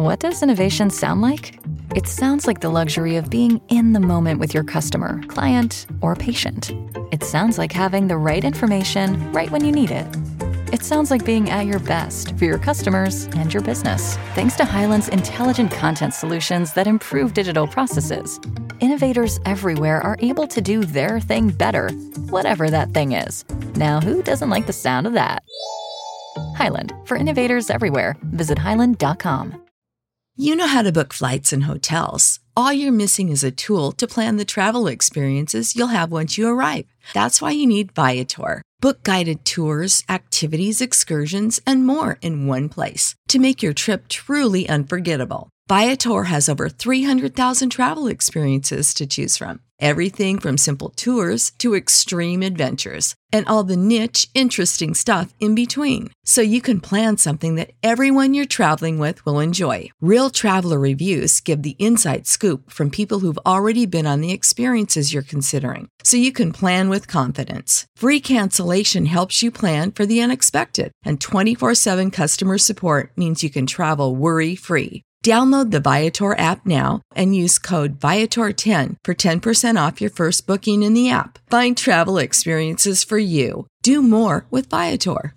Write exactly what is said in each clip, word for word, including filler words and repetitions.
What does innovation sound like? It sounds like the luxury of being in the moment with your customer, client, or patient. It sounds like having the right information right when you need it. It sounds like being at your best for your customers and your business. Thanks to Hyland's intelligent content solutions that improve digital processes, innovators everywhere are able to do their thing better, whatever that thing is. Now, who doesn't like the sound of that? Hyland, for innovators everywhere. Visit hyland dot com. You know how to book flights and hotels. All you're missing is a tool to plan the travel experiences you'll have once you arrive. That's why you need Viator. Book guided tours, activities, excursions, and more in one place to make your trip truly unforgettable. Viator has over three hundred thousand travel experiences to choose from. Everything from simple tours to extreme adventures and all the niche, interesting stuff in between. So you can plan something that everyone you're traveling with will enjoy. Real traveler reviews give the inside scoop from people who've already been on the experiences you're considering. So you can plan with confidence. Free cancellation helps you plan for the unexpected. And twenty-four seven customer support means you can travel worry-free. Download the Viator app now and use code Viator ten for ten percent off your first booking in the app. Find travel experiences for you. Do more with Viator.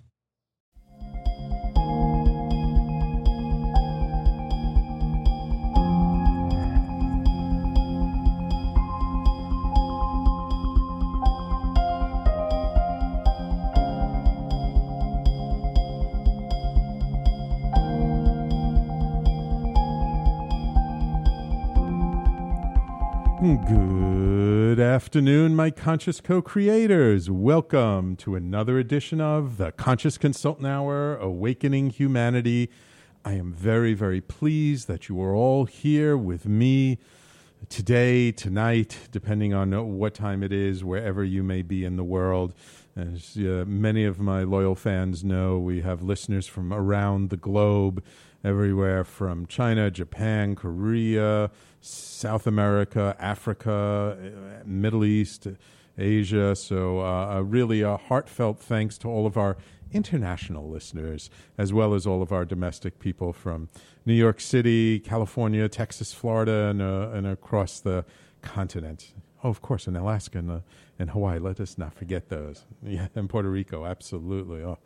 Good afternoon, my conscious co-creators. Welcome to another edition of the Conscious Consultant Hour, Awakening Humanity. I am very, very pleased that you are all here with me today, tonight, depending on what time it is, wherever you may be in the world. As uh, many of my loyal fans know, we have listeners from around the globe, everywhere from China, Japan, Korea, South America, Africa, Middle East, Asia. So uh, really a heartfelt thanks to all of our international listeners, as well as all of our domestic people from New York City, California, Texas, Florida, and, uh, and across the continent. Oh, of course, in Alaska and, uh, and Hawaii. Let us not forget those. Yeah, and Puerto Rico, absolutely. Oh,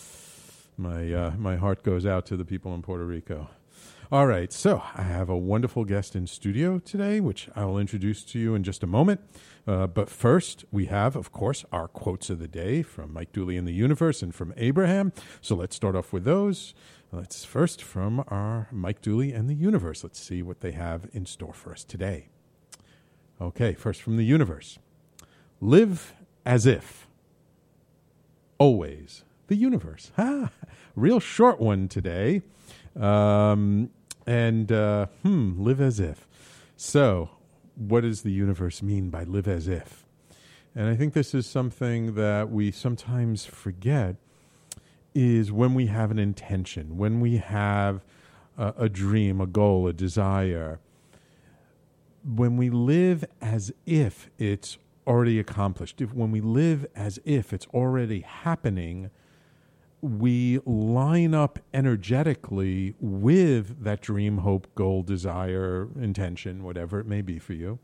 my uh, my heart goes out to the people in Puerto Rico. All right, so I have a wonderful guest in studio today, which I'll introduce to you in just a moment. Uh, but first, we have, of course, our quotes of the day from Mike Dooley and the Universe and from Abraham. So let's start off with those. Let's first from our Mike Dooley and the Universe. Let's see what they have in store for us today. Okay, first from the Universe. Live as if. Always. The Universe. Ha! Real short one today. Um, and, uh, hmm, live as if. So, what does the universe mean by live as if? And I think this is something that we sometimes forget, is when we have an intention, when we have a, a dream, a goal, a desire, when we live as if it's already accomplished, if, when we live as if it's already happening, we line up energetically with that dream, hope, goal, desire, intention, whatever it may be for you.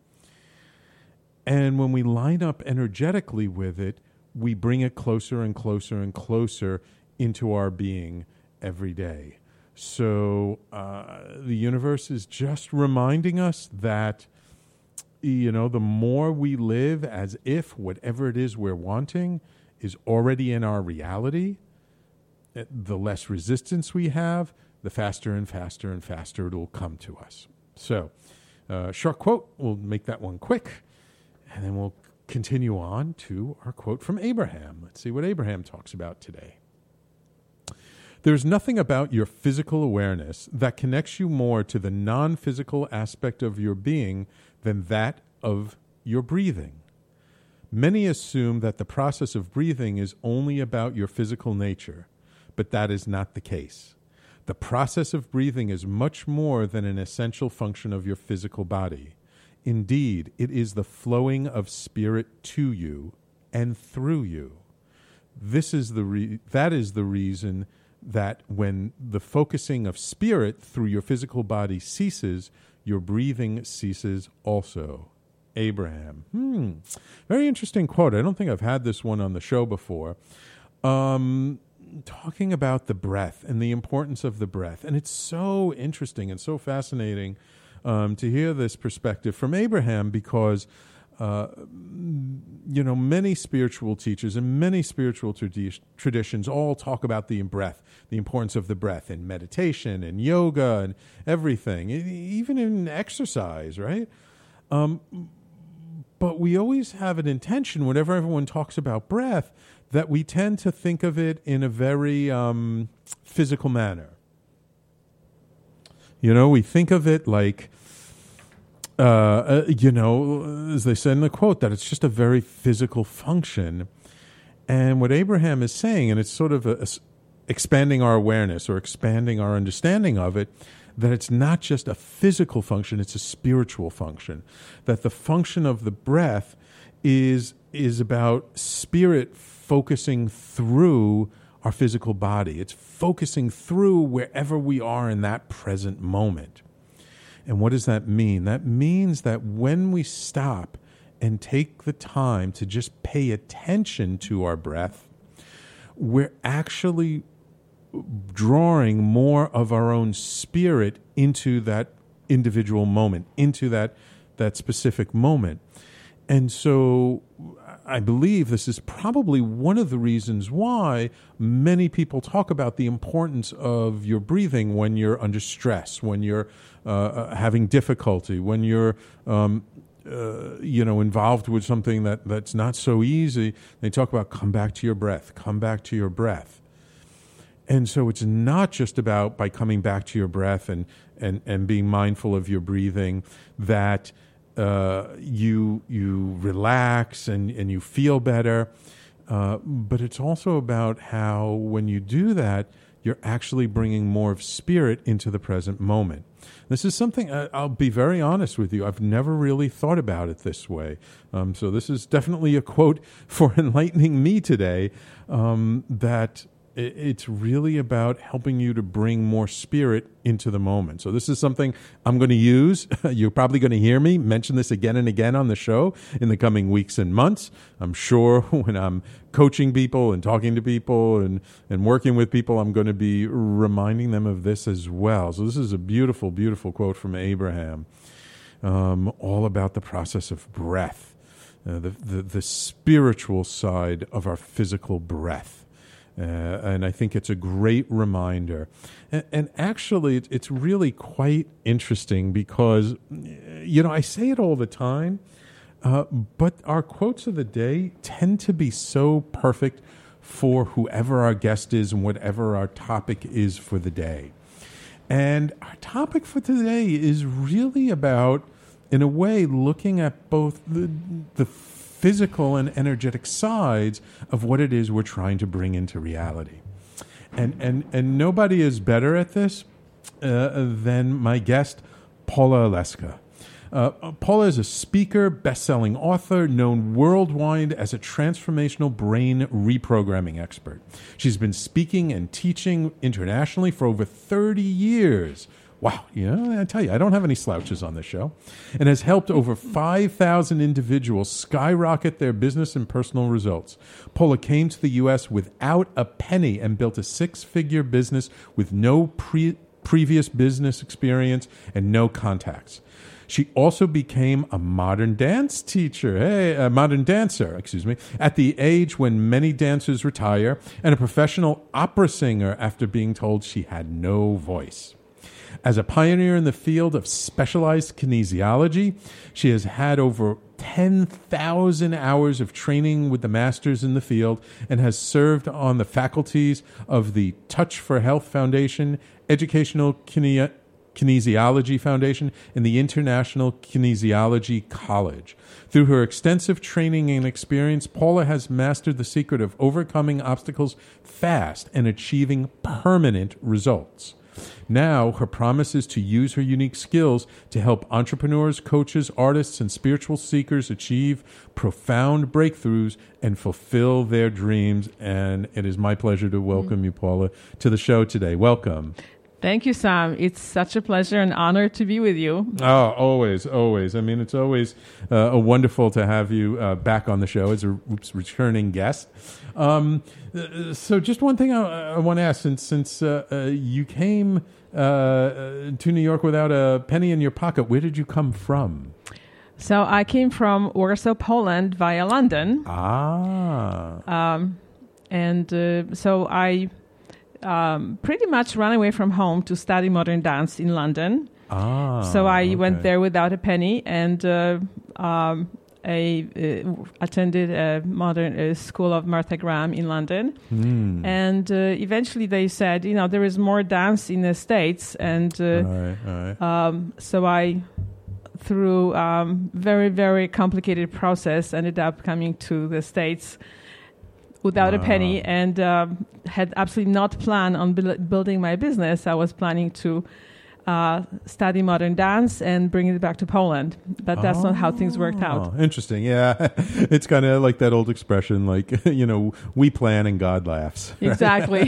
And when we line up energetically with it, we bring it closer and closer and closer into our being every day. So uh, the universe is just reminding us that, you know, the more we live as if whatever it is we're wanting is already in our reality, the less resistance we have, the faster and faster and faster it will come to us. So, uh, short quote, we'll make that one quick, and then we'll continue on to our quote from Abraham. Let's see what Abraham talks about today. There's nothing about your physical awareness that connects you more to the non-physical aspect of your being than that of your breathing. Many assume that the process of breathing is only about your physical nature, but that is not the case. The process of breathing is much more than an essential function of your physical body. Indeed, it is the flowing of spirit to you and through you. This is the re- that is the reason that when the focusing of spirit through your physical body ceases, your breathing ceases also. Abraham. Hmm. Very interesting quote. I don't think I've had this one on the show before. Um, talking about the breath and the importance of the breath. And it's so interesting and so fascinating um, to hear this perspective from Abraham because, uh, you know, many spiritual teachers and many spiritual tradi- traditions all talk about the breath, the importance of the breath in meditation and yoga and everything, even in exercise, right? Um, but we always have an intention whenever everyone talks about breath that we tend to think of it in a very um, physical manner. You know, we think of it like, uh, uh, you know, as they said in the quote, that it's just a very physical function. And what Abraham is saying, and it's sort of a, a, expanding our awareness or expanding our understanding of it, that it's not just a physical function, it's a spiritual function. That the function of the breath is is about spirit focusing through our physical body. It's focusing through wherever we are in that present moment. And what does that mean? That means that when we stop and take the time to just pay attention to our breath, we're actually drawing more of our own spirit into that individual moment, into that that specific moment. And so I believe this is probably one of the reasons why many people talk about the importance of your breathing when you're under stress, when you're uh, having difficulty, when you're um, uh, you know, involved with something that, that's not so easy. They talk about come back to your breath, come back to your breath. And so it's not just about by coming back to your breath and, and, and being mindful of your breathing that uh, you you relax and, and you feel better. Uh, but it's also about how when you do that, you're actually bringing more of spirit into the present moment. This is something, uh, I'll be very honest with you, I've never really thought about it this way. Um, so this is definitely a quote for enlightening me today, um, that it's really about helping you to bring more spirit into the moment. So this is something I'm going to use. You're probably going to hear me mention this again and again on the show in the coming weeks and months. I'm sure when I'm coaching people and talking to people and, and working with people, I'm going to be reminding them of this as well. So this is a beautiful, beautiful quote from Abraham, um, all about the process of breath, uh, the, the, the spiritual side of our physical breath. Uh, and I think it's a great reminder. And, and actually, it's, it's really quite interesting because, you know, I say it all the time, uh, but our quotes of the day tend to be so perfect for whoever our guest is and whatever our topic is for the day. And our topic for today is really about, in a way, looking at both the the physical and energetic sides of what it is we're trying to bring into reality. And and, and nobody is better at this uh, than my guest, Paula Oleska. Uh, Paula is a speaker, best-selling author, known worldwide as a transformational brain reprogramming expert. She's been speaking and teaching internationally for over thirty years. Wow, you know, I tell you, I don't have any slouches on this show, and has helped over five thousand individuals skyrocket their business and personal results. Paula came to the U S without a penny and built a six-figure business with no pre- previous business experience and no contacts. She also became a modern dance teacher, hey, a modern dancer, excuse me, at the age when many dancers retire, and a professional opera singer after being told she had no voice. As a pioneer in the field of specialized kinesiology, she has had over ten thousand hours of training with the masters in the field and has served on the faculties of the Touch for Health Foundation, Educational Kine- Kinesiology Foundation, and the International Kinesiology College. Through her extensive training and experience, Paula has mastered the secret of overcoming obstacles fast and achieving permanent results. Now, her promise is to use her unique skills to help entrepreneurs, coaches, artists, and spiritual seekers achieve profound breakthroughs and fulfill their dreams. And it is my pleasure to welcome mm-hmm. you, Paula, to the show today. Welcome. Thank you, Sam. It's such a pleasure and honor to be with you. Oh, always, always. I mean, it's always uh, wonderful to have you uh, back on the show as a oops, returning guest. Um, so just one thing I, I want to ask, since, since uh, uh, you came uh, to New York without a penny in your pocket, where did you come from? So I came from Warsaw, Poland via London. Ah. Um, and uh, so I... Um, pretty much ran away from home to study modern dance in London. Ah, so I okay. went there without a penny and uh, um, I uh, attended a modern uh, school of Martha Graham in London. Mm. And uh, eventually they said, you know, there is more dance in the States. And uh, right, right. Um, so I, through um, very, very complicated process, ended up coming to the States without wow. a penny, and um, had absolutely not planned on bu- building my business. I was planning to uh, study modern dance and bring it back to Poland, but that's oh. not how things worked out. Interesting, yeah. It's kind of like that old expression, like, you know, we plan and God laughs. Exactly.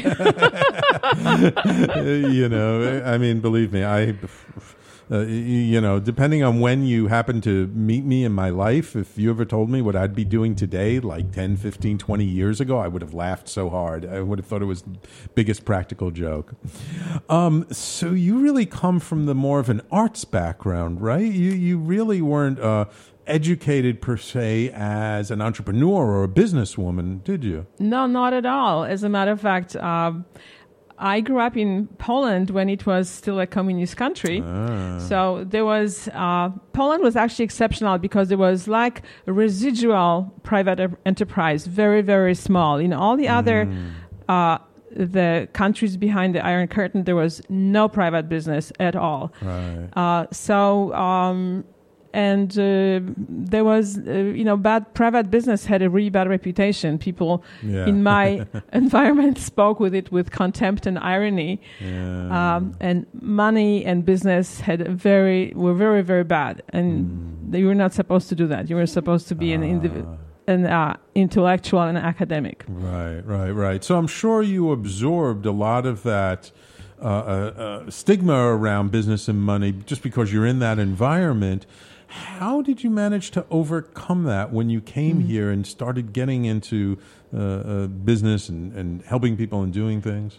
You know, I mean, believe me, I... Uh, you know, depending on when you happen to meet me in my life, if you ever told me what I'd be doing today, like ten, fifteen, twenty years ago, I would have laughed so hard. I would have thought it was the biggest practical joke. Um, so you really come from the more of an arts background, right? You, you really weren't uh, educated per se as an entrepreneur or a businesswoman, did you? No, not at all. As a matter of fact, um, I grew up in Poland when it was still a communist country. Ah. So there was, uh, Poland was actually exceptional because there was like a residual private e- enterprise, very, very small. In all the other, mm. uh, the countries behind the Iron Curtain, there was no private business at all. Right. Uh, so, um, and uh, there was, uh, you know, bad private business had a really bad reputation. People yeah. in my environment spoke with it with contempt and irony. Yeah. Um, and money and business had a very were very very bad, and mm. you were not supposed to do that. You were supposed to be ah. an individual. An uh, intellectual and academic. Right, right, right. So I'm sure you absorbed a lot of that uh, uh, uh, stigma around business and money just because you're in that environment. How did you manage to overcome that when you came mm-hmm. here and started getting into uh, uh, business and, and helping people and doing things?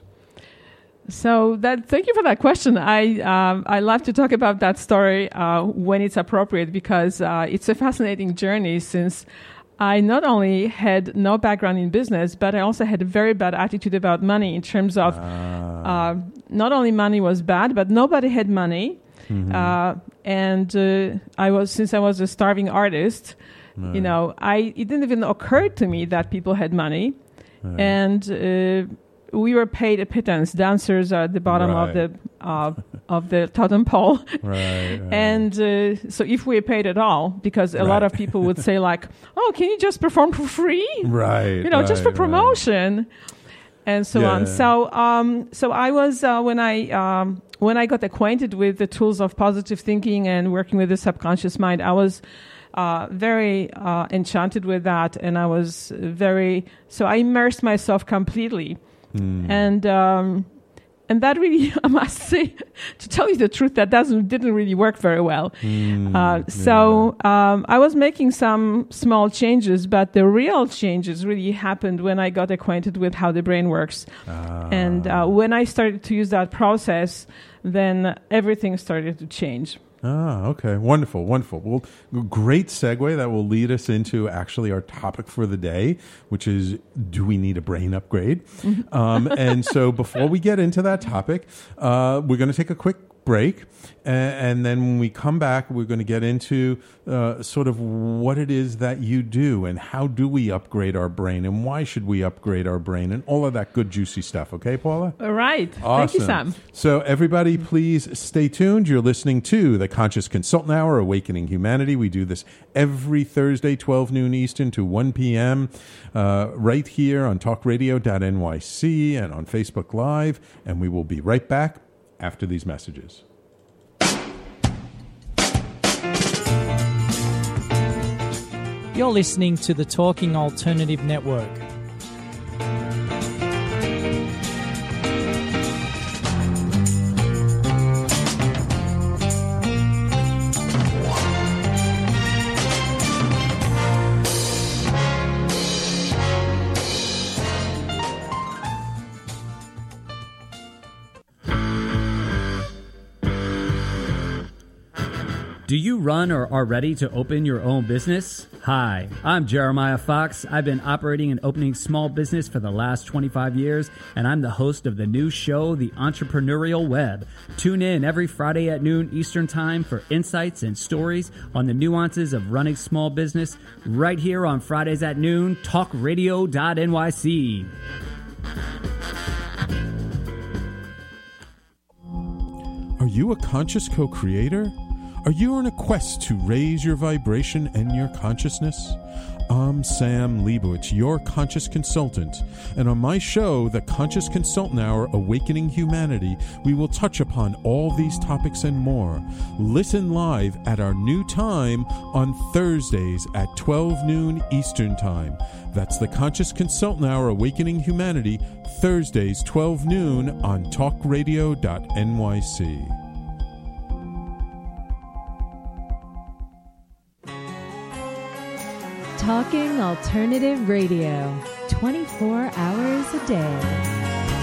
So that, thank you for that question. I um, I love to talk about that story uh, when it's appropriate because uh, it's a fascinating journey since I not only had no background in business, but I also had a very bad attitude about money in terms of ah. uh, not only money was bad, but nobody had money. Mm-hmm. Uh, and uh, I was, since I was a starving artist, right. you know, I it didn't even occur to me that people had money, right. and uh, we were paid a pittance. Dancers are at the bottom right. of the uh, of the totem pole, right, right. and uh, so if we paid at all, because a right. lot of people would say like, "Oh, can you just perform for free?" Right, you know, right, just for promotion. Right. And so yeah. on. So, um, so I was uh, when I um, when I got acquainted with the tools of positive thinking and working with the subconscious mind, I was uh, very uh, enchanted with that, and I was very so I immersed myself completely, mm. and um, and that really, I must say, to tell you the truth, that doesn't didn't really work very well. Mm, uh, so yeah. um, I was making some small changes, but the real changes really happened when I got acquainted with how the brain works. Ah. And uh, when I started to use that process, then everything started to change. Ah, okay. Wonderful, wonderful. Well, great segue that will lead us into actually our topic for the day, which is, do we need a brain upgrade? um, and so before we get into that topic, uh, we're going to take a quick break. And, and then when we come back, we're going to get into uh, sort of what it is that you do and how do we upgrade our brain and why should we upgrade our brain and all of that good, juicy stuff. Okay, Paula? All right. Awesome. Thank you, Sam. So everybody, please stay tuned. You're listening to the Conscious Consultant Hour, Awakening Humanity. We do this every Thursday, twelve noon Eastern to one p.m. Uh, right here on talk radio dot N Y C and on Facebook Live. And we will be right back after these messages. You're listening to the Talking Alternative Network. Do you run or are ready to open your own business? Hi, I'm Jeremiah Fox. I've been operating and opening small business for the last twenty-five years, and I'm the host of the new show, The Entrepreneurial Web. Tune in every Friday at noon Eastern Time for insights and stories on the nuances of running small business right here on Fridays at noon, talk radio dot N Y C. Are you a conscious co-creator? Are you on a quest to raise your vibration and your consciousness? I'm Sam Leibowitz, your conscious consultant, and on my show, The Conscious Consultant Hour, Awakening Humanity, we will touch upon all these topics and more. Listen live at our new time on Thursdays at twelve noon Eastern Time. That's The Conscious Consultant Hour, Awakening Humanity, Thursdays, twelve noon on talk radio dot N Y C. Talking Alternative Radio, twenty-four hours a day.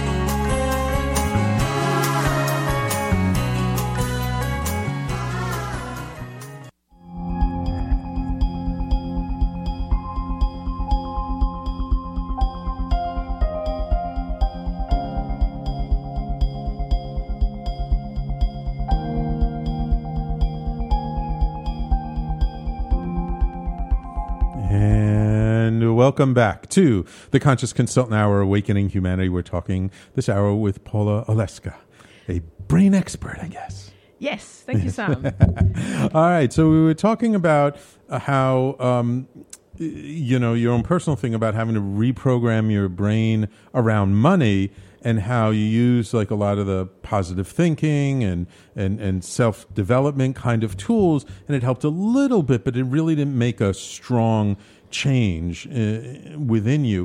Welcome back to the Conscious Consultant Hour, Awakening Humanity. We're talking this hour with Paula Oleska, a brain expert, I guess. Yes, thank you, Sam. All right, so we were talking about uh, how, um, you know, your own personal thing about having to reprogram your brain around money, and how you use like a lot of the positive thinking and, and, and self-development kind of tools, and it helped a little bit, but it really didn't make a strong change uh, within you.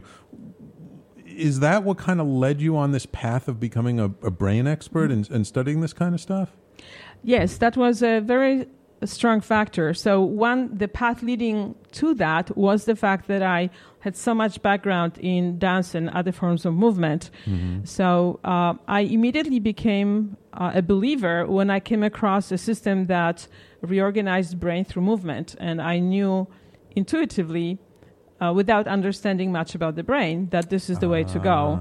Is that what kind of led you on this path of becoming a, a brain expert and, and studying this kind of stuff? Yes, that was a very strong factor. So one, the path leading to that was the fact that I had so much background in dance and other forms of movement. Mm-hmm. So uh, I immediately became uh, a believer when I came across a system that reorganized brain through movement. And I knew intuitively, uh, without understanding much about the brain, that this is the ah. way to go.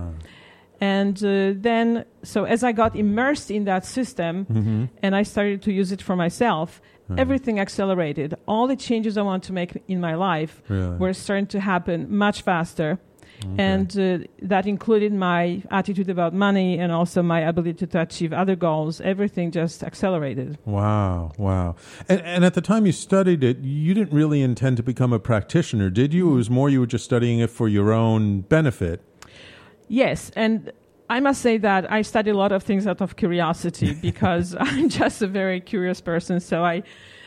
And uh, then, so as I got immersed in that system, mm-hmm. and I started to use it for myself, mm. everything accelerated. All the changes I want to make in my life really? were starting to happen much faster. Okay. And uh, that included my attitude about money and also my ability to achieve other goals. Everything just accelerated. Wow, wow. And, and at the time you studied it, you didn't really intend to become a practitioner, did you? It was more you were just studying it for your own benefit. Yes, and I must say that I study a lot of things out of curiosity because I'm just a very curious person. So I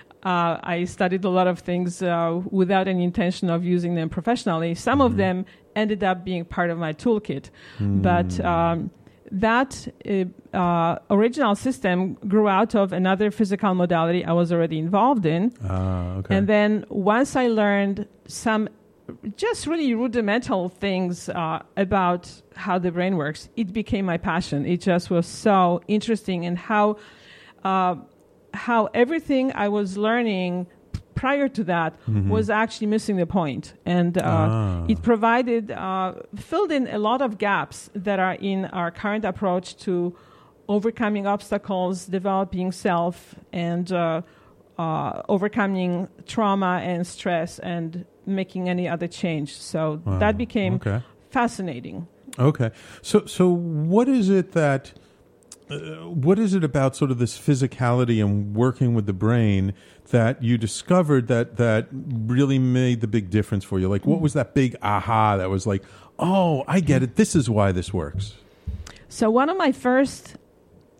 uh, I studied a lot of things uh, without any intention of using them professionally. Some mm. of them ended up being part of my toolkit. Mm. But um, that uh, uh, original system grew out of another physical modality I was already involved in. Uh, okay. And then once I learned some just really rudimental things uh, about how the brain works, it became my passion. It just was so interesting, and how uh, how everything I was learning prior to that mm-hmm. was actually missing the point. And uh, ah. it provided, uh, filled in a lot of gaps that are in our current approach to overcoming obstacles, developing self, and uh, uh, overcoming trauma and stress, and making any other change. So wow. that became okay. fascinating. Okay. So so what is it that, uh, what is it about sort of this physicality and working with the brain that you discovered that, that really made the big difference for you? Like, what was that big aha that was like, oh, I get it. This is why this works. So one of my first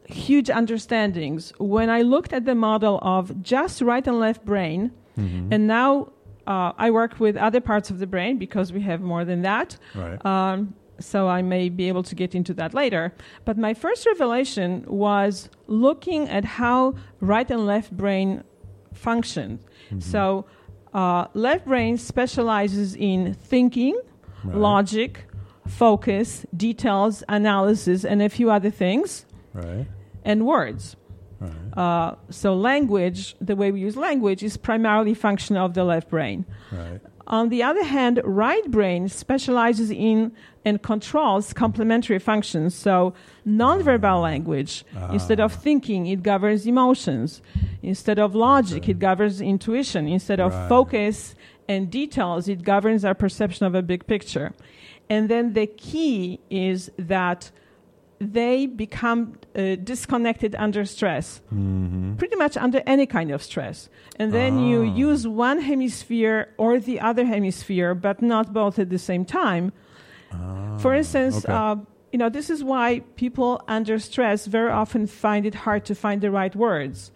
huge understandings. When I looked at the model of just right and left brain, mm-hmm. and now uh, I work with other parts of the brain because we have more than that. Right. Um, so I may be able to get into that later. But my first revelation was looking at how right and left brain function. Mm-hmm. So uh, left brain specializes in thinking, right. logic, focus, details, analysis, and a few other things, right. and words. Right. Uh, so language, the way we use language, is primarily function of the left brain. Right. On the other hand, right brain specializes in and controls complementary functions. So nonverbal language, ah. instead of thinking, it governs emotions. Instead of logic, okay. it governs intuition. Instead of right. focus and details, it governs our perception of a big picture. And then the key is that they become uh, disconnected under stress, mm-hmm. pretty much under any kind of stress. And then ah. you use one hemisphere or the other hemisphere, but not both at the same time. Ah. For instance, okay. uh, you know, this is why people under stress very often find it hard to find the right words.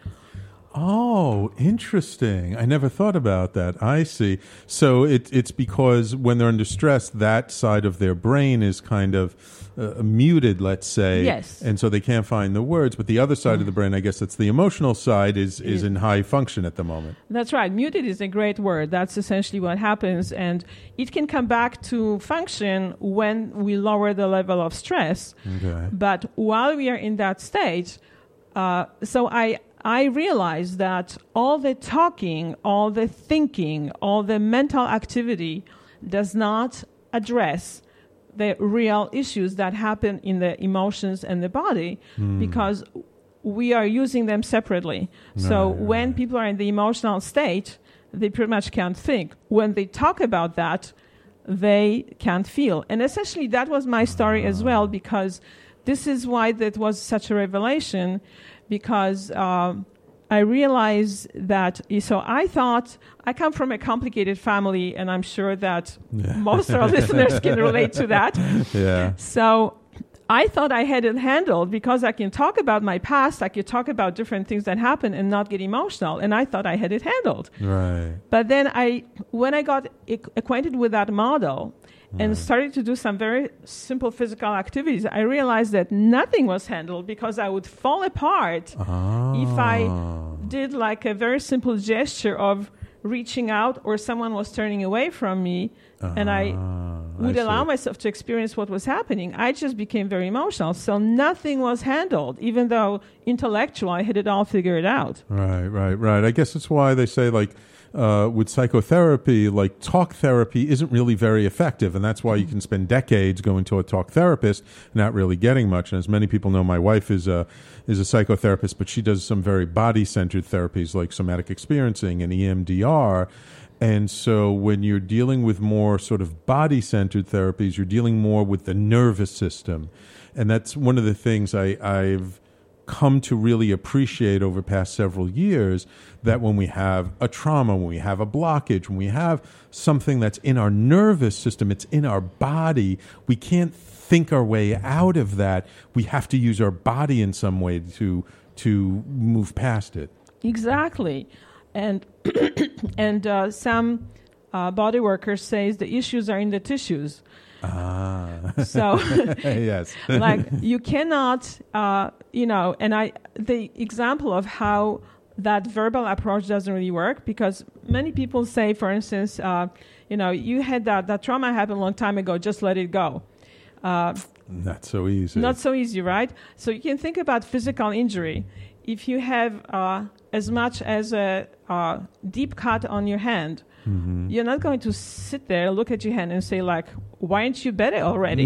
Oh, interesting. I never thought about that. I see. So it, it's because when they're under stress, that side of their brain is kind of uh, muted, let's say. Yes. And so they can't find the words. But the other side mm. of the brain, I guess that's the emotional side, is, is in high function at the moment. That's right. Muted is a great word. That's essentially what happens. And it can come back to function when we lower the level of stress. Okay. But while we are in that state, uh, so I... I realized that all the talking, all the thinking, all the mental activity does not address the real issues that happen in the emotions and the body mm. because we are using them separately. No, so yeah, when right. people are in the emotional state, they pretty much can't think. When they talk about that, they can't feel. And essentially that was my story uh. as well, because this is why that was such a revelation. Because uh, I realized that, so I thought, I come from a complicated family, and I'm sure that yeah. most of our listeners can relate to that. Yeah. So I thought I had it handled because I can talk about my past, I could talk about different things that happen and not get emotional, and I thought I had it handled. Right. But then I, when I got ac- acquainted with that model, and right. started to do some very simple physical activities, I realized that nothing was handled because I would fall apart ah. if I did like a very simple gesture of reaching out or someone was turning away from me ah. and I would I allow myself to experience what was happening. I just became very emotional. So nothing was handled, even though intellectual, I had it all figured out. Right, right, right. I guess that's why they say like, Uh, with psychotherapy, like talk therapy isn't really very effective, and that's why you can spend decades going to a talk therapist and not really getting much. And as many people know, my wife is a is a psychotherapist, but she does some very body-centered therapies like somatic experiencing and E M D R. And so when you're dealing with more sort of body-centered therapies, you're dealing more with the nervous system. And that's one of the things I, I've come to really appreciate over the past several years, that when we have a trauma, when we have a blockage, when we have something that's in our nervous system, it's in our body, we can't think our way out of that. We have to use our body in some way to to move past it. Exactly. And and uh, some uh, body workers say the issues are in the tissues. Ah. So, yes. like you cannot, uh, you know, and I, the example of how that verbal approach doesn't really work, because many people say, for instance, uh, you know, you had that, that trauma happened a long time ago, just let it go. Uh, not so easy. Not so easy, right? So you can think about physical injury. If you have uh, as much as a uh, deep cut on your hand, mm-hmm. you're not going to sit there, look at your hand and say like, why aren't you better already?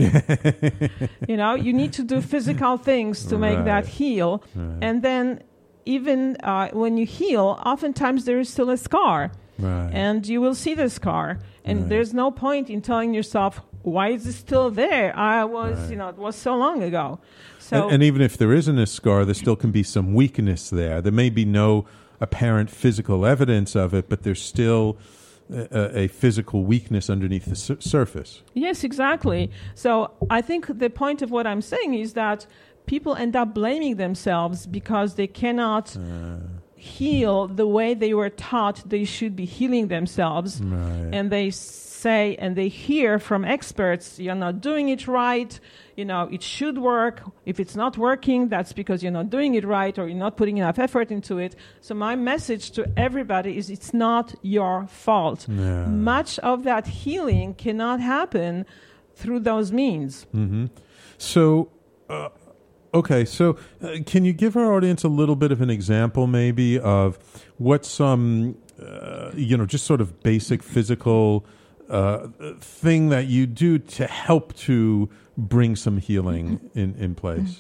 You know, you need to do physical things to make right. that heal. Right. And then even uh, when you heal, oftentimes there is still a scar. Right. And you will see the scar. And right. there's no point in telling yourself, why is it still there? I was, right. you know, it was so long ago. So and, and even if there isn't a scar, there still can be some weakness there. There may be no apparent physical evidence of it, but there's still a, a physical weakness underneath the sur- surface. Yes, exactly. So I think the point of what I'm saying is that people end up blaming themselves because they cannot uh. heal the way they were taught they should be healing themselves. Right. And they say and they hear from experts, you're not doing it right, you know, it should work. If it's not working, that's because you're not doing it right or you're not putting enough effort into it. So my message to everybody is it's not your fault. Yeah. Much of that healing cannot happen through those means. Mm-hmm. So, uh, okay, so uh, can you give our audience a little bit of an example maybe of what some, uh, you know, just sort of basic physical uh, thing that you do to help to bring some healing in, in place?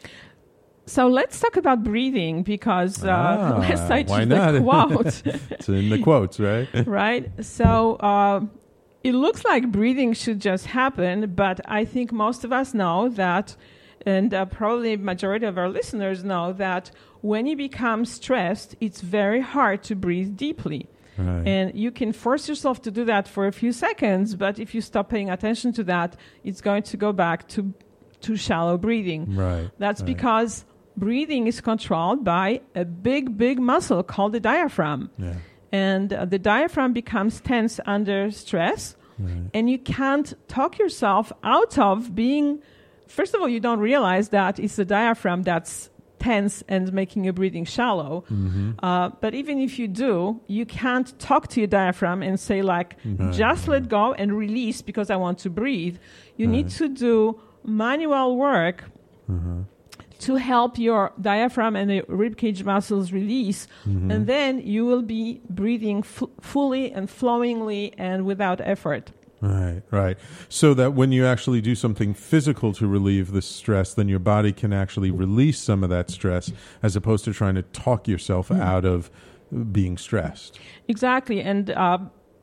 So let's talk about breathing because uh, ah, let's cite why the not? quote. It's in the quotes, right? Right. So uh, it looks like breathing should just happen, but I think most of us know that, and uh, probably majority of our listeners know that when you become stressed, it's very hard to breathe deeply. Right. And you can force yourself to do that for a few seconds, but if you stop paying attention to that, it's going to go back to to shallow breathing. Right. That's right. because breathing is controlled by a big, big muscle called the diaphragm. Yeah. And uh, the diaphragm becomes tense under stress, right. and you can't talk yourself out of being... First of all, you don't realize that it's the diaphragm that's tense and making your breathing shallow. Mm-hmm. Uh, but even if you do, you can't talk to your diaphragm and say, like, right. just let go and release because I want to breathe. You right. need to do manual work uh-huh. to help your diaphragm and the ribcage muscles release. Mm-hmm. And then you will be breathing f- fully and flowingly and without effort. Right, right. So that when you actually do something physical to relieve the stress, then your body can actually release some of that stress as opposed to trying to talk yourself mm. out of being stressed. Exactly. And uh,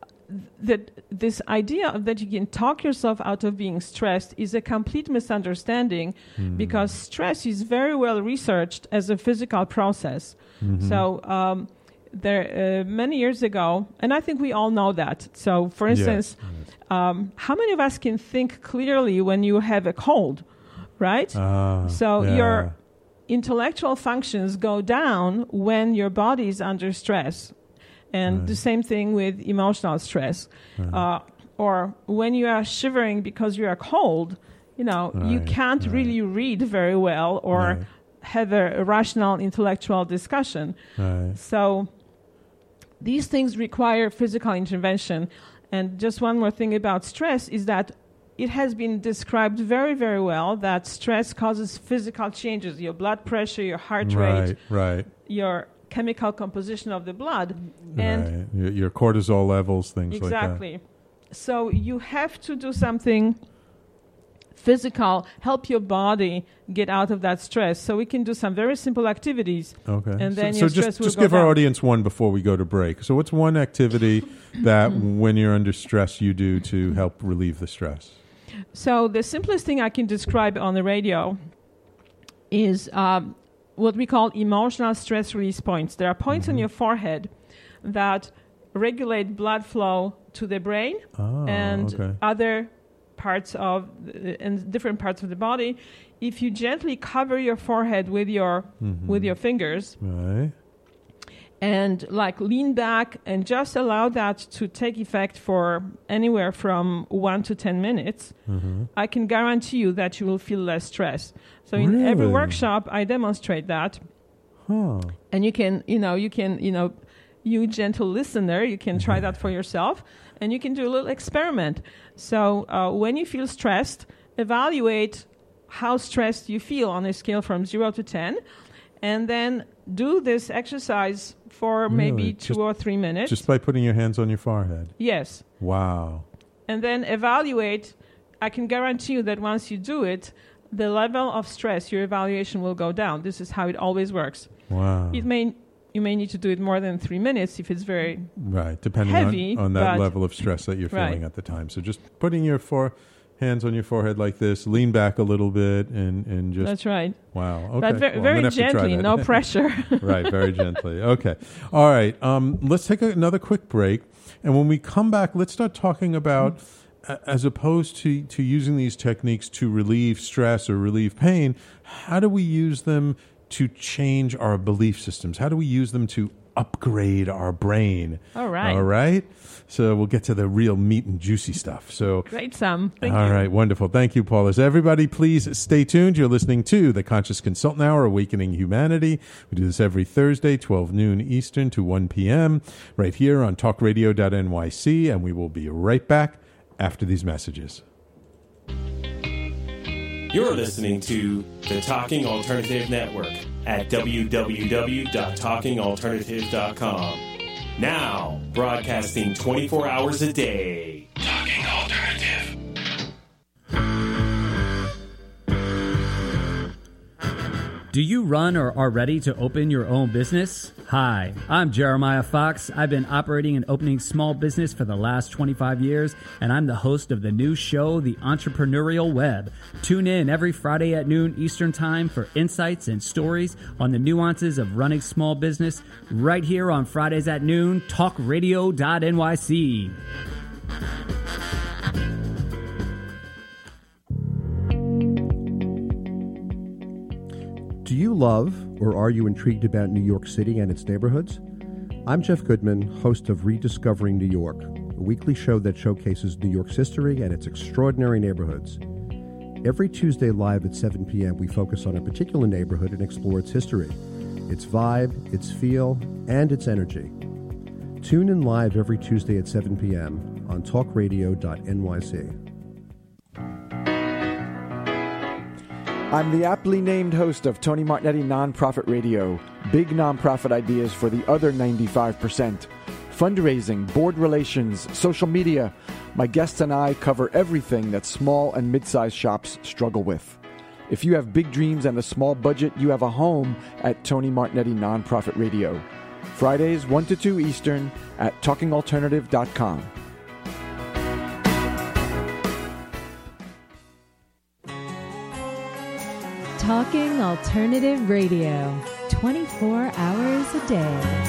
that this idea of that you can talk yourself out of being stressed is a complete misunderstanding mm. because stress is very well researched as a physical process. Mm-hmm. So um, there uh, many years ago, and I think we all know that. So, for instance, yes. Um, how many of us can think clearly when you have a cold, right? Uh, so yeah. your intellectual functions go down when your body is under stress. And right. the same thing with emotional stress. Right. Uh, or when you are shivering because you are cold, you know, right. you can't right. really read very well or right. have a, a rational intellectual discussion. Right. So these things require physical intervention. And just one more thing about stress is that it has been described very, very well that stress causes physical changes, your blood pressure, your heart right, rate, right. your chemical composition of the blood. Right. And your, your cortisol levels, things exactly. like that. So you have to do something physical, help your body get out of that stress. So we can do some very simple activities. Okay. And then so, your so stress just, will just go give down. our audience one before we go to break. So what's one activity that when you're under stress you do to help relieve the stress? So the simplest thing I can describe on the radio is um, what we call emotional stress release points. There are points mm-hmm. on your forehead that regulate blood flow to the brain oh, and okay. other parts of the, and different parts of the body. If you gently cover your forehead with your mm-hmm. with your fingers right. and like lean back and just allow that to take effect for anywhere from one to ten minutes, mm-hmm. I can guarantee you that you will feel less stress. So really? in every workshop I demonstrate that. Huh. And you can, you know, you can, you know, you gentle listener, you can try that for yourself, and you can do a little experiment. So uh, when you feel stressed, evaluate how stressed you feel on a scale from zero to ten, and then do this exercise for Really? maybe two Just- or three minutes. Just by putting your hands on your forehead. Yes. Wow. And then evaluate. I can guarantee you that once you do it, the level of stress, your evaluation will go down. This is how it always works. Wow. It may You may need to do it more than three minutes if it's very Right, depending heavy, on, on that but- level of stress that you're feeling Right. at the time. So just putting your four hands on your forehead like this, lean back a little bit, and, and just... That's right. Wow, okay. But ver- Well, I'm very gonna have to try gently, that. no pressure. Right, very gently. Okay. All right, um, let's take a, another quick break. And when we come back, let's start talking about as opposed to, to using these techniques to relieve stress or relieve pain, how do we use them to change our belief systems? How do we use them to upgrade our brain? All right. All right. So we'll get to the real meat and juicy stuff. So great, Sam. Thank all you. right, wonderful. Thank you, Paula. So everybody, please stay tuned. You're listening to the Conscious Consultant Hour, Awakening Humanity. We do this every Thursday, twelve noon Eastern to one p.m. right here on talk radio dot n y c, and we will be right back after these messages. You're listening to the Talking Alternative Network at w w w dot talking alternative dot com. Now, broadcasting twenty-four hours a day. Talking Alternative. Do you run or are ready to open your own business? Hi, I'm Jeremiah Fox. I've been operating and opening small business for the last twenty-five years, and I'm the host of the new show, The Entrepreneurial Web. Tune in every Friday at noon Eastern Time for insights and stories on the nuances of running small business right here on Fridays at noon, talk radio dot n y c. Do you love or are you intrigued about New York City and its neighborhoods? I'm Jeff Goodman, host of Rediscovering New York, a weekly show that showcases New York's history and its extraordinary neighborhoods. Every Tuesday live at seven p.m., we focus on a particular neighborhood and explore its history, its vibe, its feel, and its energy. Tune in live every Tuesday at seven p.m. on talk radio dot n y c. I'm the aptly named host of Tony Martignetti Nonprofit Radio. Big nonprofit ideas for the other ninety-five percent. Fundraising, board relations, social media. My guests and I cover everything that small and mid-sized shops struggle with. If you have big dreams and a small budget, you have a home at Tony Martignetti Nonprofit Radio. Fridays, one to two Eastern at talking alternative dot com. Talking Alternative Radio, twenty-four hours a day.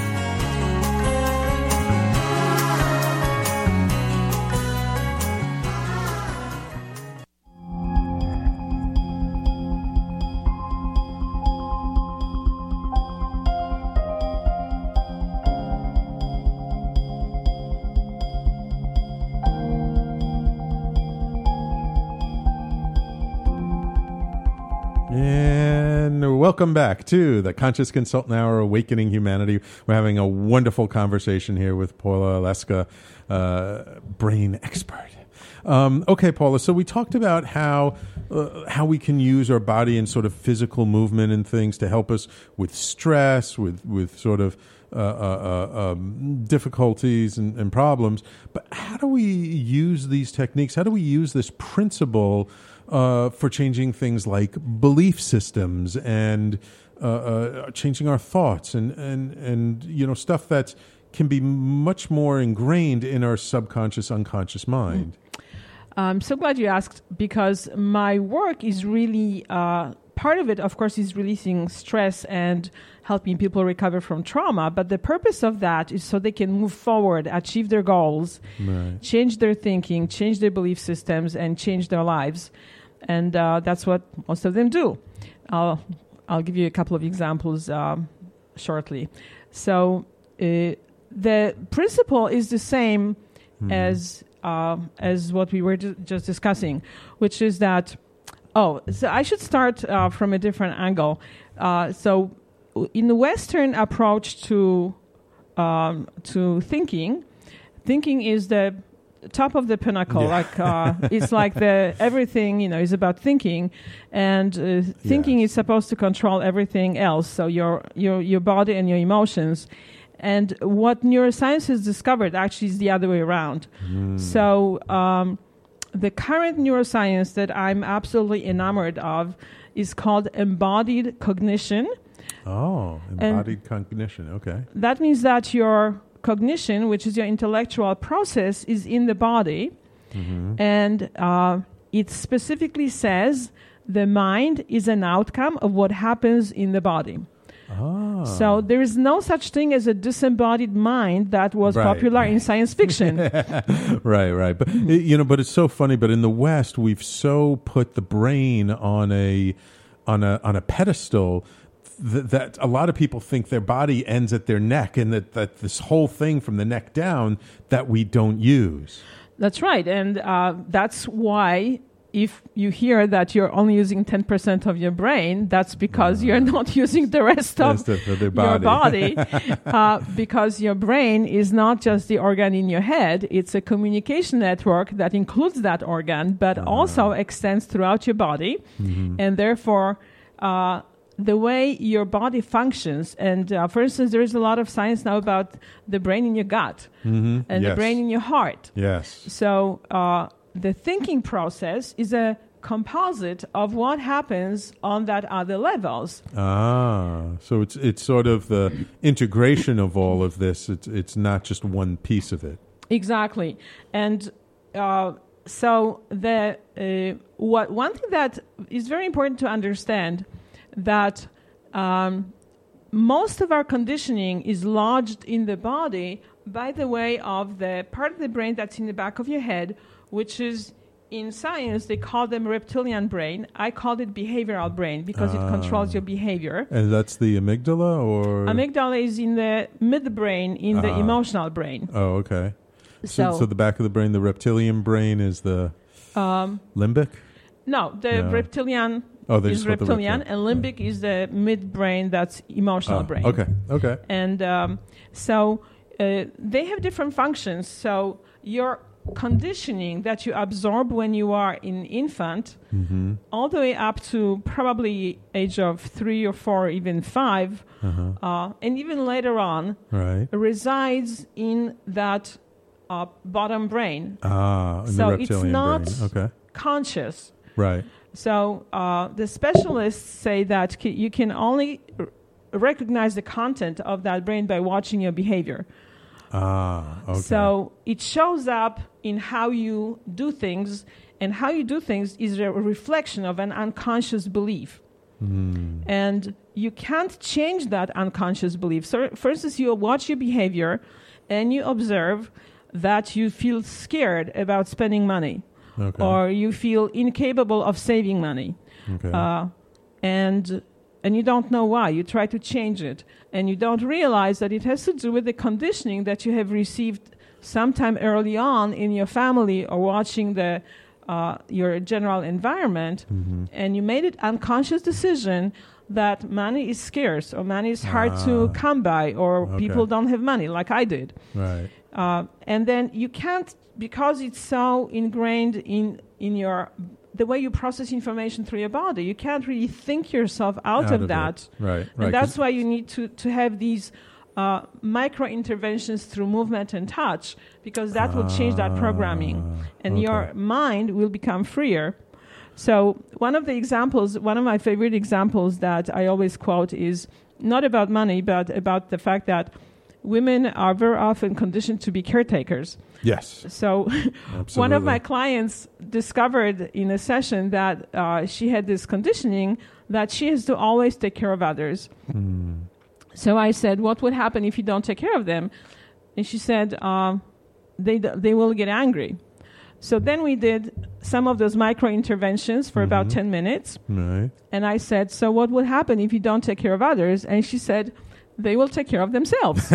Welcome back to the Conscious Consultant Hour, Awakening Humanity. We're having a wonderful conversation here with Paula Oleska, uh, brain expert. Um, okay, Paula, so we talked about how uh, how we can use our body and sort of physical movement and things to help us with stress, with, with sort of uh, uh, uh, um, difficulties and, and problems. But how do we use these techniques? How do we use this principle Uh, for changing things like belief systems and uh, uh, changing our thoughts and, and, and you know stuff that can be much more ingrained in our subconscious, unconscious mind? I'm so glad you asked, because my work is really, uh, part of it, of course, is releasing stress and helping people recover from trauma. But the purpose of that is so they can move forward, achieve their goals, right. change their thinking, change their belief systems, and change their lives. And uh, that's what most of them do. I'll I'll give you a couple of examples um, shortly. So uh, the principle is the same mm. as uh, as what we were ju- just discussing, which is that. Oh, so I should start uh, from a different angle. Uh, so, in the Western approach to um, to thinking, thinking is the top of the pinnacle. Yeah. Like uh, it's like the everything you know is about thinking, and uh, thinking yes. is supposed to control everything else. So your your your body and your emotions. And what neuroscience has discovered actually is the other way around. Mm. So um, the current neuroscience that I'm absolutely enamored of is called embodied cognition. Oh, embodied and cognition. Okay. That means that your cognition, which is your intellectual process, is in the body, mm-hmm. and uh, it specifically says the mind is an outcome of what happens in the body. Ah. So there is no such thing as a disembodied mind that was Right. popular in science fiction. Right, right. But it- you know, but it's so funny. But in the West, we've so put the brain on a on a on a pedestal th- that a lot of people think their body ends at their neck, and that, that this whole thing from the neck down that we don't use. That's right. And uh, that's why if you hear that you're only using ten percent of your brain, that's because you're not using the rest of Rest of the your body. body. uh, because your brain is not just the organ in your head, it's a communication network that includes that organ, but also extends throughout your body. Mm-hmm. And therefore, uh, the way your body functions, and uh, for instance, there is a lot of science now about the brain in your gut Mm-hmm. and the Yes. brain in your heart. Yes. So uh, the thinking process is a composite of what happens on that other levels. Ah, so it's it's sort of the integration of all of this. It's it's not just one piece of it. Exactly. And uh, so the uh, what one thing that is very important to understand, that um, most of our conditioning is lodged in the body by the way of the part of the brain that's in the back of your head, which is, in science, they call them reptilian brain. I called it behavioral brain because Ah. it controls your behavior. And that's the amygdala, or Amygdala is in the midbrain, in the Ah. emotional brain. oh, okay. So, So, so the back of the brain, the reptilian brain, is the um, limbic. no, the No. reptilian Oh, they is just put the reptilian, reptilian. and limbic is the midbrain that's emotional Oh, brain. okay, okay. And um, so uh, they have different functions. So your conditioning that you absorb when you are an infant, Mm-hmm. all the way up to probably age of three or four, even five, Uh-huh. uh, and even later on, Right. resides in that uh, bottom brain, Ah, in So the it's reptilian not- brain. Okay. conscious. Right. So uh, the specialists say that c- you can only r- recognize the content of that brain by watching your behavior. Ah, okay. So it shows up in how you do things, and how you do things is a reflection of an unconscious belief. Hmm. And you can't change that unconscious belief. So, for instance, you watch your behavior and you observe that you feel scared about spending money, Okay. or you feel incapable of saving money. okay. Uh, and and you don't know why. You try to change it, and you don't realize that it has to do with the conditioning that you have received sometime early on in your family, or watching the uh, your general environment, Mm-hmm. and you made an unconscious decision that money is scarce, or money is hard to Ah. come by, or Okay. people don't have money, like I did. right. Uh, and then you can't, because it's so ingrained in in your the way you process information through your body, you can't really think yourself out, Out of, of that. it. Right. Right. And that's 'cause- why you need to, to have these uh, micro interventions through movement and touch, because that will change that programming, Ah, and okay. your mind will become freer. So one of the examples, one of my favorite examples that I always quote is not about money, but about the fact that women are very often conditioned to be caretakers. Yes. So Absolutely. one of my clients discovered in a session that uh, she had this conditioning that she has to always take care of others. Hmm. So I said, what would happen if you don't take care of them? And she said, uh, they, d- they will get angry. So then we did some of those micro interventions for about Mhm. ten minutes. Right. And I said, so what would happen if you don't take care of others? And she said, they will take care of themselves.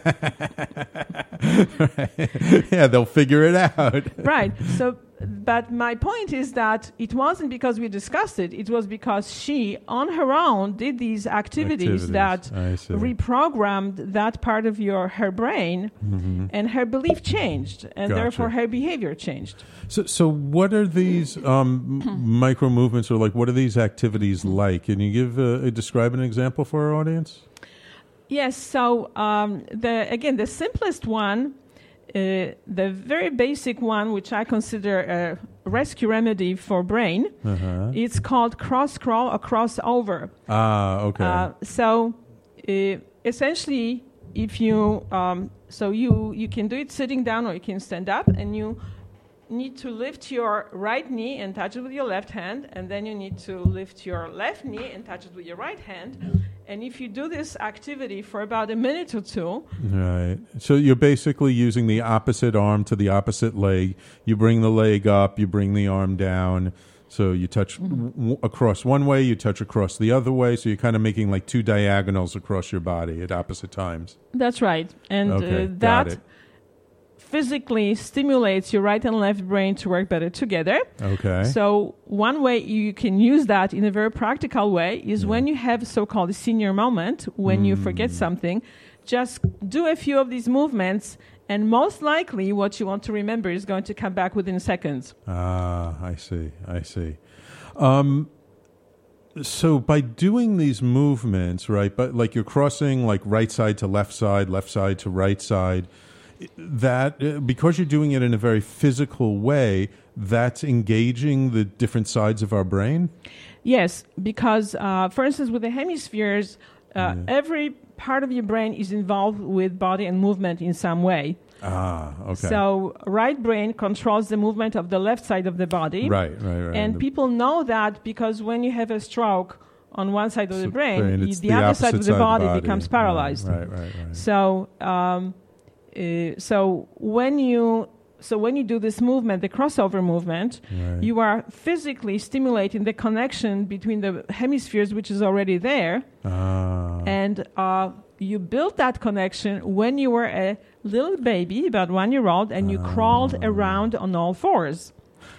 Yeah, they'll figure it out. Right. So, but my point is that it wasn't because we discussed it. It was because she, on her own, did these activities, Activities. that I see. reprogrammed that part of your her brain, Mhm. and her belief changed, and Gotcha. therefore her behavior changed. So, so what are these um, m- micro movements, or like what are these activities like? Can you give uh, describe an example for our audience? Yes. So um, the again, the simplest one, uh, the very basic one, which I consider a rescue remedy for brain, Uh-huh. it's called cross crawl or crossover. Ah, okay. Uh, so uh, essentially, if you um, so you you can do it sitting down, or you can stand up, and you need to lift your right knee and touch it with your left hand, and then you need to lift your left knee and touch it with your right hand, And if you do this activity for about a minute or two, right. So you're basically using the opposite arm to the opposite leg. You bring the leg up, you bring the arm down. So you touch mm-hmm. w- across one way, you touch across the other way. So you're kind of making like two diagonals across your body at opposite times. That's right. And okay, uh, that physically stimulates your right and left brain to work better together. Okay. So one way you can use that in a very practical way is yeah. when you have a so-called senior moment, when mm. you forget something, just do a few of these movements, and most likely what you want to remember is going to come back within seconds. Ah, I see. I see. Um, so by doing these movements, right, but like you're crossing like right side to left side, left side to right side, that uh, because you're doing it in a very physical way, that's engaging the different sides of our brain? Yes, because, uh, for instance, with the hemispheres, uh, yeah. every part of your brain is involved with body and movement in some way. Ah, okay. So right brain controls the movement of the left side of the body. Right, right, right. And the people know that because when you have a stroke on one side of so the brain, brain the, the other side of the side body, body becomes paralyzed. Right, right, right. right. So, um, uh, so when you so when you do this movement, the crossover movement, right. you are physically stimulating the connection between the hemispheres, which is already there, ah. and uh, you built that connection when you were a little baby, about one year old, and you ah. crawled around on all fours.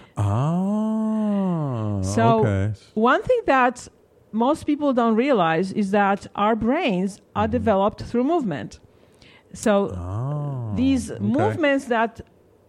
Ah, so okay. one thing that most people don't realize is that our brains are mm. developed through movement. So oh, these okay. movements that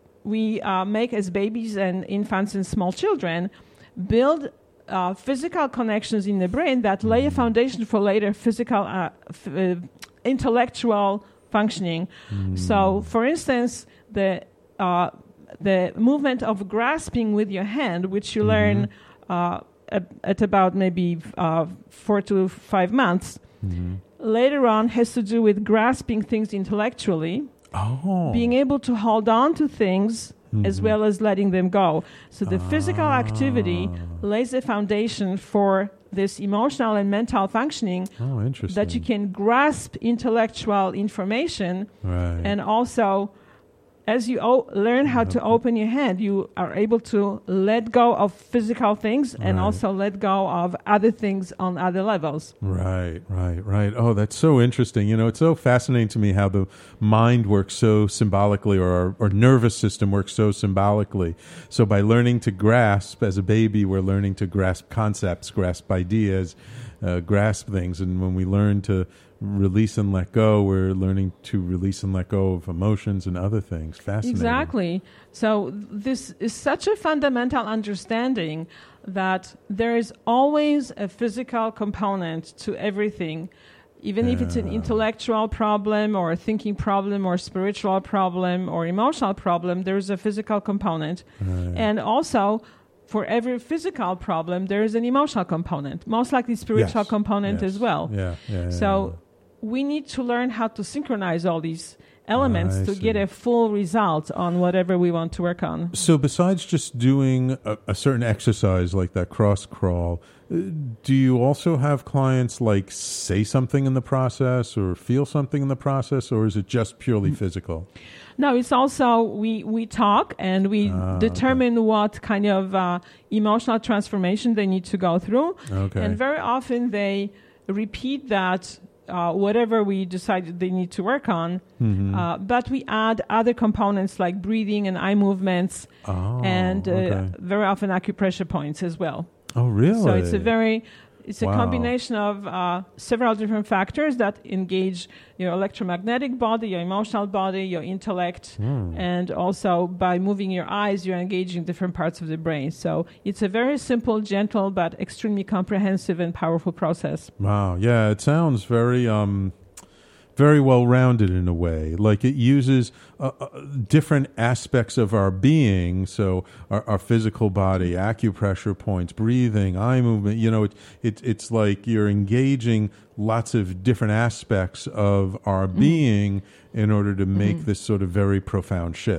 we uh, make as babies and infants and small children build uh, physical connections in the brain that lay a foundation for later physical, uh, f- uh, intellectual functioning. Mm. So, for instance, the uh, the movement of grasping with your hand, which you mm-hmm. learn uh, at, at about maybe uh, four to five months, mm-hmm. later on has to do with grasping things intellectually. Oh. Being able to hold on to things mm-hmm. as well as letting them go. So the ah. physical activity lays the foundation for this emotional and mental functioning oh, interesting. that you can grasp intellectual information right. and also as you o- learn how to open your hand, you are able to let go of physical things and right. also let go of other things on other levels. Right, right, right. Oh, that's so interesting. You know, it's so fascinating to me how the mind works so symbolically, or our, our nervous system works so symbolically. So by learning to grasp as a baby, we're learning to grasp concepts, grasp ideas, uh, grasp things. And when we learn to release and let go, we're learning to release and let go of emotions and other things. Fascinating. Exactly. So this is such a fundamental understanding that there is always a physical component to everything. Even yeah. if it's an intellectual problem or a thinking problem or spiritual problem or emotional problem, there's a physical component. Right. And also, for every physical problem, there is an emotional component, most likely spiritual yes. component yes. as well. Yeah. Yeah, yeah, so yeah. we need to learn how to synchronize all these elements I to see. get a full result on whatever we want to work on. So besides just doing a, a certain exercise like that cross crawl, uh, do you also have clients like say something in the process or feel something in the process, or is it just purely physical? No, it's also we, we talk and we ah, determine okay. what kind of uh, emotional transformation they need to go through. Okay. And very often they repeat that Uh, whatever we decide they need to work on, mm-hmm. uh, but we add other components like breathing and eye movements, oh, and uh, okay. very often acupressure points as well. Oh, really? So it's a very, it's wow. a combination of uh, several different factors that engage your electromagnetic body, your emotional body, your intellect, mm. and also by moving your eyes, you're engaging different parts of the brain. So it's a very simple, gentle, but extremely comprehensive and powerful process. Wow. Yeah, it sounds very um, very well-rounded in a way. Like it uses uh, uh, different aspects of our being, so our, our physical body, acupressure points, breathing, eye movement. You know, it, it, it's like you're engaging lots of different aspects of our mm-hmm. being in order to make mm-hmm. this sort of very profound shift.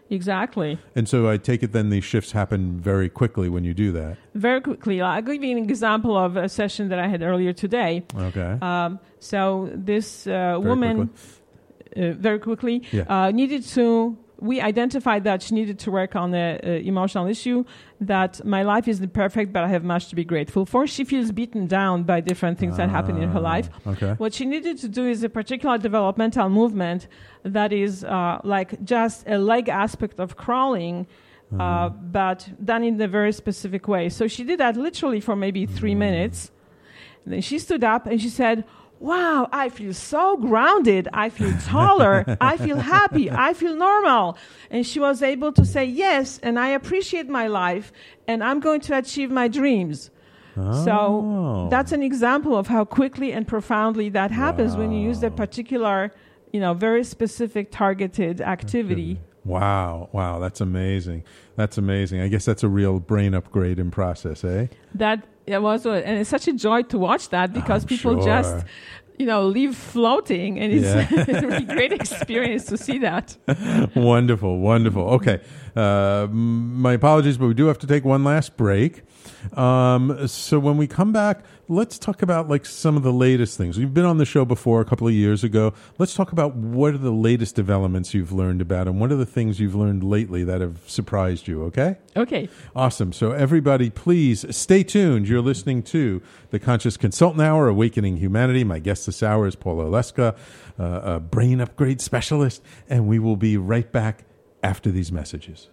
Exactly. And so I take it then these shifts happen very quickly when you do that. Very quickly. I'll give you an example of a session that I had earlier today. Okay. Um, so this uh, woman, quickly. Uh, very quickly, Yeah. uh, needed to, we identified that she needed to work on the uh, emotional issue, that my life isn't perfect, but I have much to be grateful for. She feels beaten down by different things that happen in her life. Okay. What she needed to do is a particular developmental movement that is uh, like just a leg aspect of crawling, uh, but done in a very specific way. So she did that literally for maybe three minutes. And then she stood up and she said, wow, I feel so grounded. I feel taller. I feel happy. I feel normal. And she was able to say, yes, and I appreciate my life, and I'm going to achieve my dreams. Oh. So that's an example of how quickly and profoundly that happens wow. when you use a particular, you know, very specific targeted activity. Wow. Wow. That's amazing. That's amazing. I guess that's a real brain upgrade in process, eh? That it was, and it's such a joy to watch that because I'm people sure. just, you know, leave floating, and it's Yeah. a really great experience to see that. Wonderful. Wonderful. Okay. Uh, m- my apologies, but we do have to take one last break. Um, so when we come back, let's talk about like some of the latest things. We've been on the show before a couple of years ago. Let's talk about what are the latest developments you've learned about and what are the things you've learned lately that have surprised you, okay? Okay. Awesome. So everybody, please stay tuned. You're listening to the Conscious Consultant Hour, Awakening Humanity. My guest this hour is Paula Oleska, uh, a brain upgrade specialist, and we will be right back after these messages.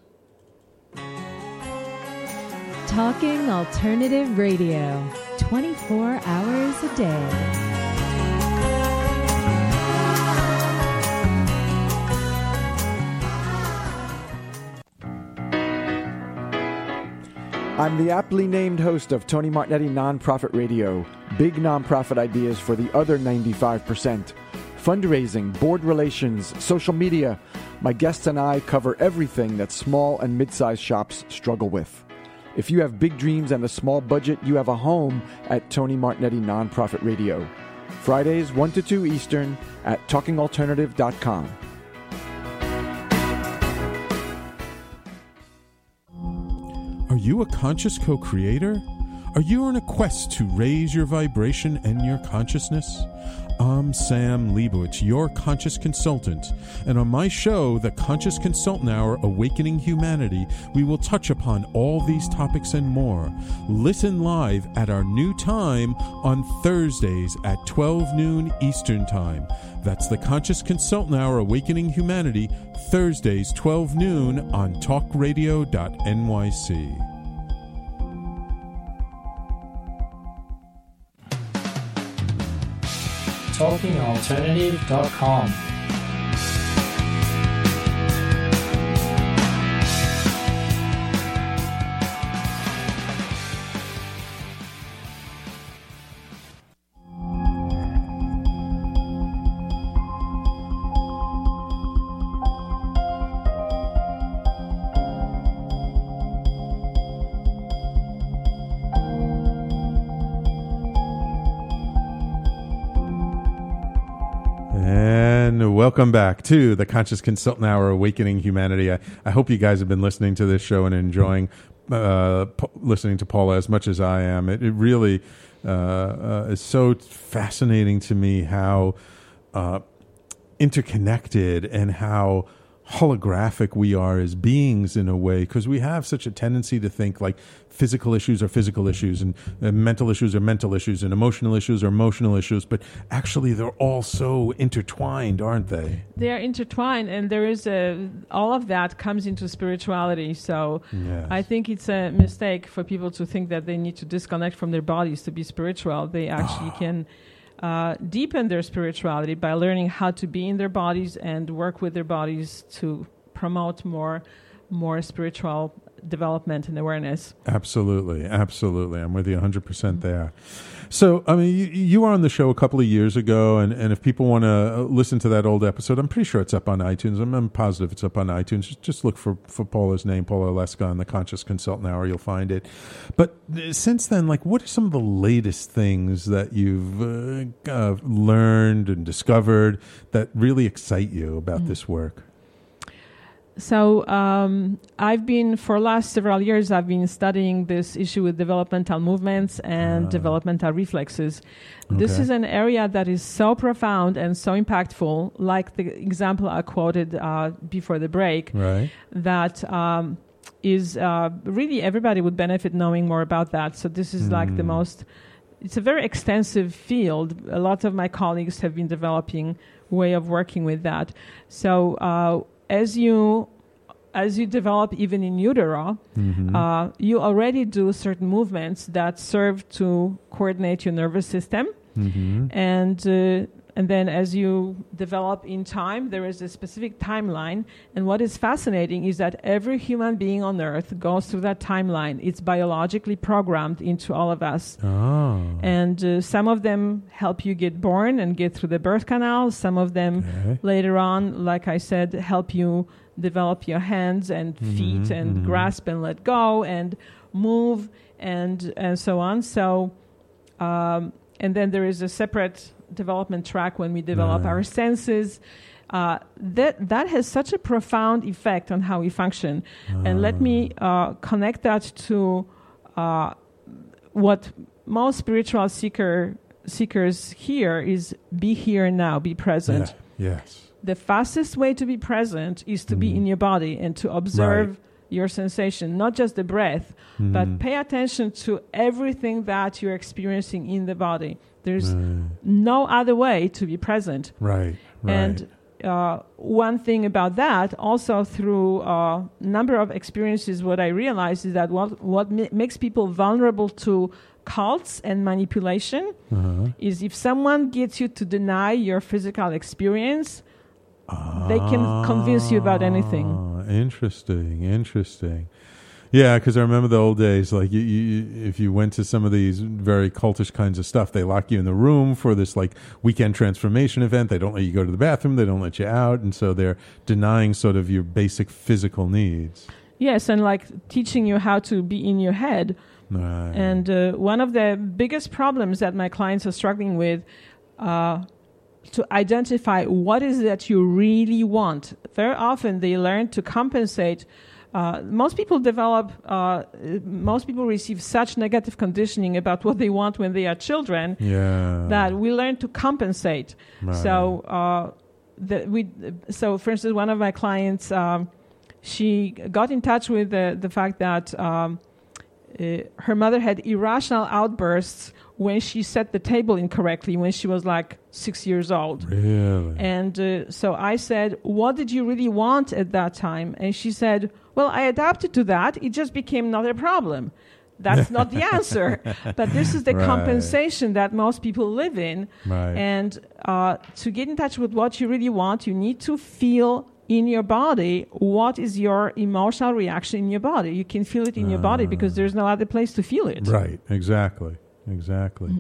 Talking Alternative Radio, twenty-four hours a day. I'm the aptly named host of Tony Martignetti Nonprofit Radio, big nonprofit ideas for the other ninety-five percent. Fundraising, board relations, social media. My guests and I cover everything that small and mid-sized shops struggle with. If you have big dreams and a small budget, you have a home at Tony Martignetti Nonprofit Radio. Fridays, one to two Eastern at talking alternative dot com. Are you a conscious co-creator? Are you on a quest to raise your vibration and your consciousness? I'm Sam Leibowitz, your conscious consultant, and on my show, The Conscious Consultant Hour, Awakening Humanity, we will touch upon all these topics and more. Listen live at our new time on Thursdays at twelve noon Eastern Time. That's The Conscious Consultant Hour, Awakening Humanity, Thursdays, twelve noon on talk radio dot N Y C. talking alternative dot com. Welcome back to the Conscious Consultant Hour, Awakening Humanity. I, I hope you guys have been listening to this show and enjoying uh, p- listening to Paula as much as I am. It, it really uh, uh, is so fascinating to me how uh, interconnected and how holographic we are as beings in a way, because we have such a tendency to think like physical issues are physical issues and, and mental issues are mental issues and emotional issues are emotional issues, but actually they're all so intertwined, aren't they? They are intertwined, and there is a all of that comes into spirituality. So yes. I think it's a mistake for people to think that they need to disconnect from their bodies to be spiritual. They actually can Uh, deepen their spirituality by learning how to be in their bodies and work with their bodies to promote more more spiritual development and awareness. Absolutely. Absolutely. I'm with you one hundred percent there. So, I mean, you, you were on the show a couple of years ago, and, and if people want to listen to that old episode, I'm pretty sure it's up on iTunes. I'm, I'm positive it's up on iTunes. Just, just look for, for Paula's name, Paula Oleska, on the Conscious Consultant Hour. You'll find it. But since then, like, what are some of the latest things that you've uh, uh, learned and discovered that really excite you about mm. this work? So um, I've been, for the last several years, I've been studying this issue with developmental movements and uh, developmental reflexes. Okay. This is an area that is so profound and so impactful, like the example I quoted uh, before the break, right. that um, is uh, really everybody would benefit knowing more about that. So this is mm. like the most, it's a very extensive field. A lot of my colleagues have been developing way of working with that. So uh, as you as you develop even in utero, mm-hmm. uh, you already do certain movements that serve to coordinate your nervous system. Mm-hmm. And uh, and then as you develop in time, there is a specific timeline. And what is fascinating is that every human being on Earth goes through that timeline. It's biologically programmed into all of us. Oh. And uh, some of them help you get born and get through the birth canal. Some of them okay. later on, like I said, help you develop your hands and feet mm-hmm, and mm-hmm. grasp and let go and move and and so on. So, um, and then there is a separate development track when we develop uh. our senses. Uh, that that has such a profound effect on how we function. Uh. And let me uh, connect that to uh, what most spiritual seeker seekers hear is be here now, be present. Yeah. Yes. The fastest way to be present is to mm. be in your body and to observe right. your sensation, not just the breath, mm. but pay attention to everything that you're experiencing in the body. There's right. no other way to be present. Right, right. And uh, one thing about that, also through a number of experiences, what I realized is that what, what ma- makes people vulnerable to cults and manipulation uh-huh. is if someone gets you to deny your physical experience, they can convince you about anything. Interesting, interesting. Yeah, because I remember the old days, like you, you, if you went to some of these very cultish kinds of stuff, they lock you in the room for this like weekend transformation event. They don't let you go to the bathroom. They don't let you out. And so they're denying sort of your basic physical needs. Yes, and like teaching you how to be in your head. Right. And uh, one of the biggest problems that my clients are struggling with uh to identify what is it that you really want. Very often they learn to compensate. Uh, most people develop, uh, most people receive such negative conditioning about what they want when they are children yeah. that we learn to compensate. Right. So, uh, the, we, so for instance, one of my clients, um, she got in touch with the, the fact that um, uh, her mother had irrational outbursts when she set the table incorrectly when she was like six years old. Really? And uh, so I said, what did you really want at that time? And she said, well, I adapted to that. It just became not a problem. That's not the answer. But this is the right. compensation that most people live in. Right. And uh, to get in touch with what you really want, you need to feel in your body what is your emotional reaction in your body. You can feel it in uh, your body because there's no other place to feel it. Right, exactly. Exactly.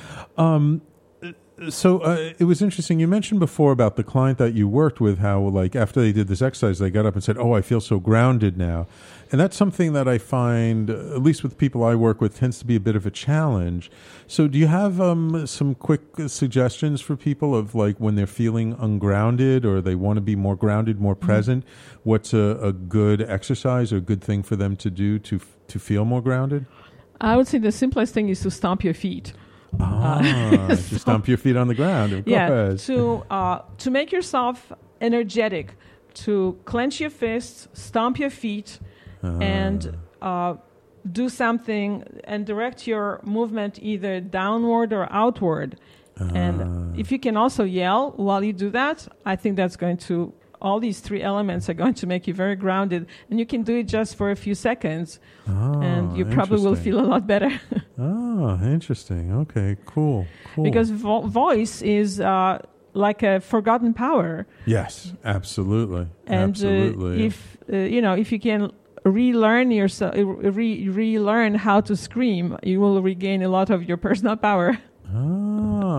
Um, so uh, it was interesting. You mentioned before about the client that you worked with, how like after they did this exercise, they got up and said, oh, I feel so grounded now. And that's something that I find, uh, at least with people I work with, tends to be a bit of a challenge. So do you have um, some quick suggestions for people of like when they're feeling ungrounded or they want to be more grounded, more mm-hmm. present? What's a, a good exercise or a good thing for them to do to f- to feel more grounded? I would say the simplest thing is to stomp your feet. Ah, uh, to stomp your feet on the ground, of yeah, course. to uh, to make yourself energetic, to clench your fists, stomp your feet, uh. and uh, do something and direct your movement either downward or outward. Uh. And if you can also yell while you do that, I think that's going to all these three elements are going to make you very grounded, and you can do it just for a few seconds, oh, and you probably will feel a lot better. Oh, interesting. Okay, cool, cool. Because vo- voice is uh, like a forgotten power. Yes, absolutely, and absolutely. Uh, if uh, you know, if you can relearn yourself, re- relearn how to scream, you will regain a lot of your personal power. Ah,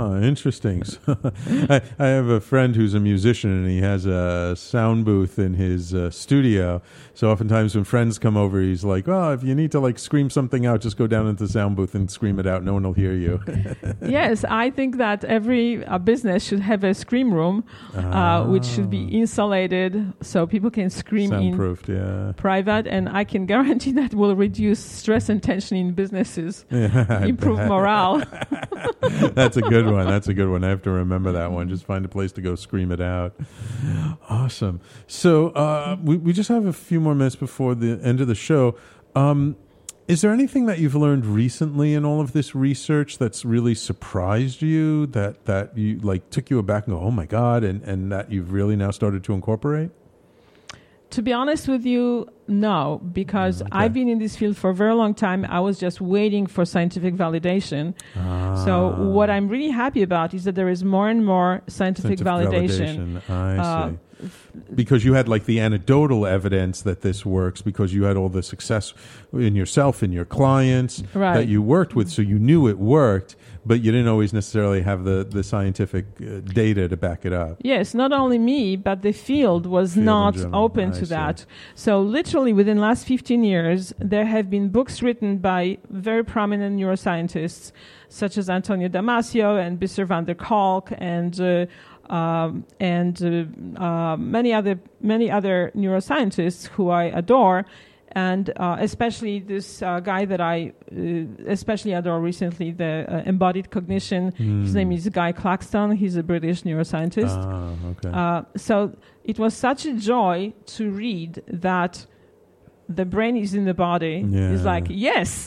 Ah, interesting. So, I, I have a friend who's a musician, and he has a sound booth in his uh, studio. So oftentimes when friends come over, he's like, oh, if you need to like scream something out, just go down into the sound booth and scream it out. No one will hear you. Yes, I think that every uh, business should have a scream room, Ah. uh, which should be insulated so people can scream Soundproofed, in yeah. private. And I can guarantee that will reduce stress and tension in businesses, Yeah, I improve bet. morale. That's a good one. That's a good one. I have to remember that one. Just find a place to go scream it out. Awesome. So uh, we, we just have a few more minutes before the end of the show. Um, is there anything that you've learned recently in all of this research that's really surprised you, that, that you like took you aback and go, oh my God, and, and that you've really now started to incorporate? To be honest with you, no, because Okay. I've been in this field for a very long time. I was just waiting for scientific validation. Ah. So what I'm really happy about is that there is more and more scientific, Scientific validation. validation. I Uh, see. Because you had like the anecdotal evidence that this works, because you had all the success in yourself and your clients Right. that you worked with, so you knew it worked, but you didn't always necessarily have the, the scientific uh, data to back it up. Yes, not only me, but the field was Field in not general. open I to see. that. So literally within the last fifteen years, there have been books written by very prominent neuroscientists, such as Antonio Damasio and Bisser van der Kolk and uh, um, and uh, uh, many other many other neuroscientists who I adore. And uh, especially this uh, guy that I uh, especially adore recently, the uh, embodied cognition. Mm. His name is Guy Claxton. He's a British neuroscientist. Ah, okay. Uh, so it was such a joy to read that the brain is in the body. Yeah. It's like, yes,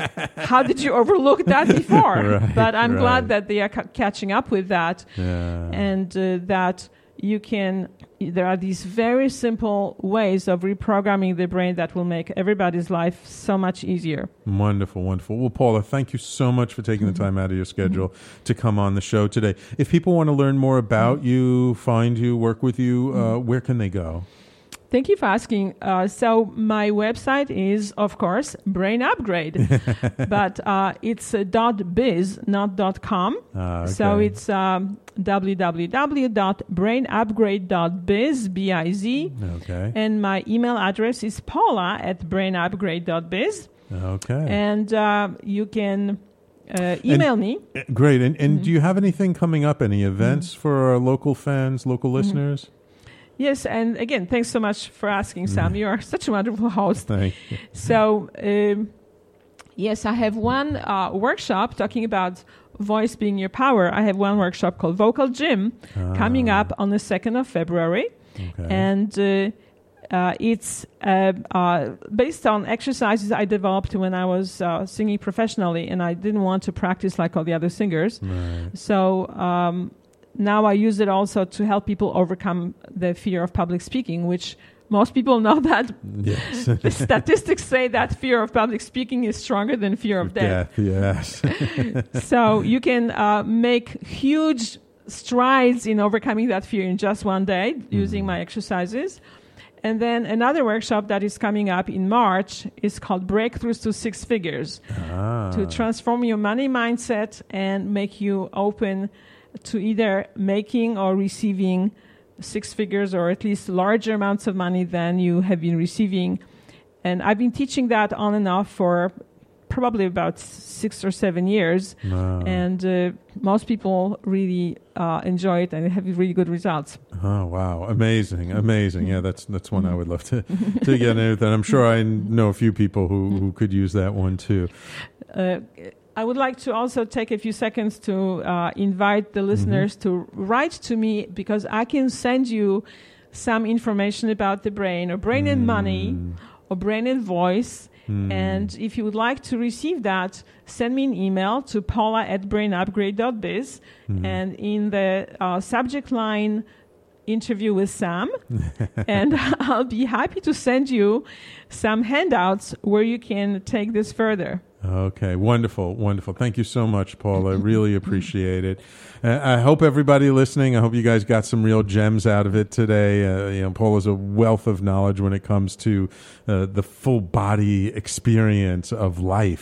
how did you overlook that before? Right, but I'm right. glad that they are ca- catching up with that. Yeah. And uh, that you can, there are these very simple ways of reprogramming the brain that will make everybody's life so much easier. Wonderful, wonderful. Well, Paula, thank you so much for taking the time out of your schedule to come on the show today. If people want to learn more about you, find you, work with you, uh, where can they go? Thank you for asking. Uh, so my website is, of course, Brain Upgrade, but uh, it's uh, .biz, not .com. Ah, okay. So it's um, w w w dot brain upgrade dot biz, B I Z. Okay. And my email address is paula at brain upgrade dot biz. Okay. And uh, you can uh, email And- me. Uh, Great. And, and do you have anything coming up, any events for our local fans, local listeners? Yes, and again, thanks so much for asking, Sam. You are such a wonderful host. Thank you. So, um, yes, I have one uh, workshop talking about voice being your power. I have one workshop called Vocal Gym Ah. coming up on the second of February. Okay. And uh, uh, it's uh, uh, based on exercises I developed when I was uh, singing professionally, and I didn't want to practice like all the other singers. Right. So um, now I use it also to help people overcome the fear of public speaking, which most people know that Yes. the statistics say that fear of public speaking is stronger than fear of death. Death, yes. So you can uh, make huge strides in overcoming that fear in just one day using my exercises. And then another workshop that is coming up in March is called Breakthroughs to Six Figures, Ah. to transform your money mindset and make you open to either making or receiving six figures, or at least larger amounts of money than you have been receiving. And I've been teaching that on and off for probably about six or seven years. Wow. And uh, most people really uh, enjoy it and have really good results. Oh wow! Amazing, amazing. Yeah, that's that's one I would love to to get into. And I'm sure I know a few people who, who could use that one too. Uh, I would like to also take a few seconds to uh, invite the listeners to write to me, because I can send you some information about the brain, or brain and money, or brain and voice. Mm. And if you would like to receive that, send me an email to paula at brain upgrade dot biz. Mm. And in the uh, subject line, interview with Sam. And I'll be happy to send you some handouts where you can take this further. Okay, wonderful, wonderful. Thank you so much, Paula. Really appreciate it. Uh, I hope everybody listening, I hope you guys got some real gems out of it today. Uh, you know, Paula's a wealth of knowledge when it comes to uh, the full body experience of life.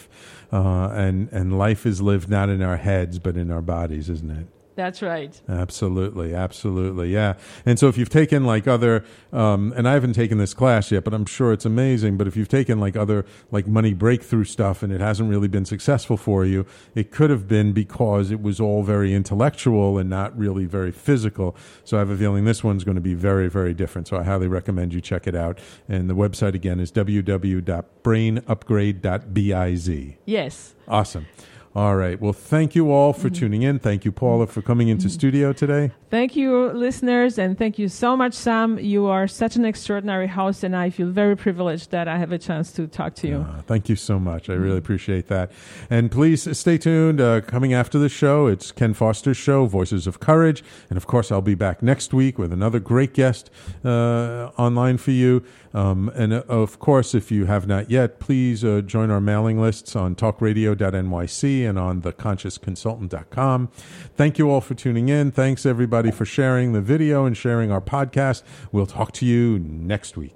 uh, and and life is lived not in our heads but in our bodies, isn't it? That's right. Absolutely, absolutely, yeah. And so if you've taken like other, um, and I haven't taken this class yet, but I'm sure it's amazing, but if you've taken like other like money breakthrough stuff and it hasn't really been successful for you, it could have been because it was all very intellectual and not really very physical. So I have a feeling this one's going to be very, very different. So I highly recommend you check it out. And the website again is w w w dot brain upgrade dot biz. Yes. Awesome. All right. Well, thank you all for tuning in. Thank you, Paula, for coming into studio today. Thank you, listeners, and thank you so much, Sam. You are such an extraordinary host, and I feel very privileged that I have a chance to talk to you. Uh, thank you so much. I really appreciate that. And please stay tuned. Uh, coming after the show, it's Ken Foster's show, Voices of Courage. And, of course, I'll be back next week with another great guest uh, online for you. Um, and, uh, of course, if you have not yet, please uh, join our mailing lists on talk radio dot n y c and on the conscious consultant dot com. Thank you all for tuning in. Thanks, everybody, for sharing the video and sharing our podcast. We'll talk to you next week.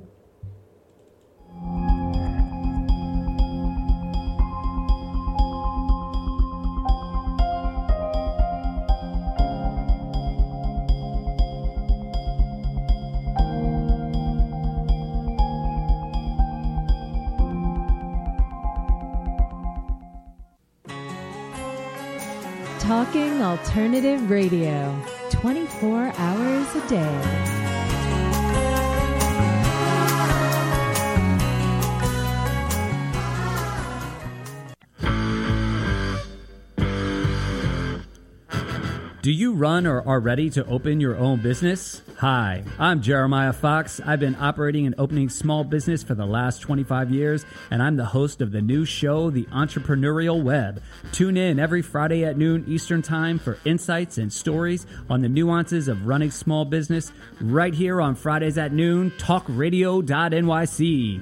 Talking Alternative Radio, twenty-four hours a day. Do you run or are ready to open your own business? Hi, I'm Jeremiah Fox. I've been operating and opening small business for the last twenty-five years, and I'm the host of the new show, The Entrepreneurial Web. Tune in every Friday at noon Eastern Time for insights and stories on the nuances of running small business right here on Fridays at noon, talk radio dot n y c.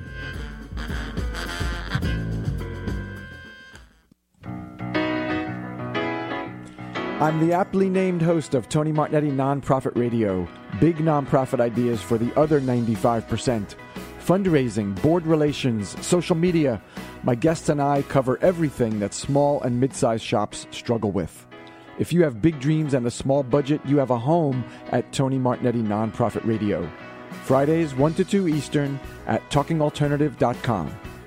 I'm the aptly named host of Tony Martignetti Nonprofit Radio, big nonprofit ideas for the other ninety-five percent. Fundraising, board relations, social media. My guests and I cover everything that small and mid-sized shops struggle with. If you have big dreams and a small budget, you have a home at Tony Martignetti Nonprofit Radio. Fridays, one to two Eastern at talking alternative dot com.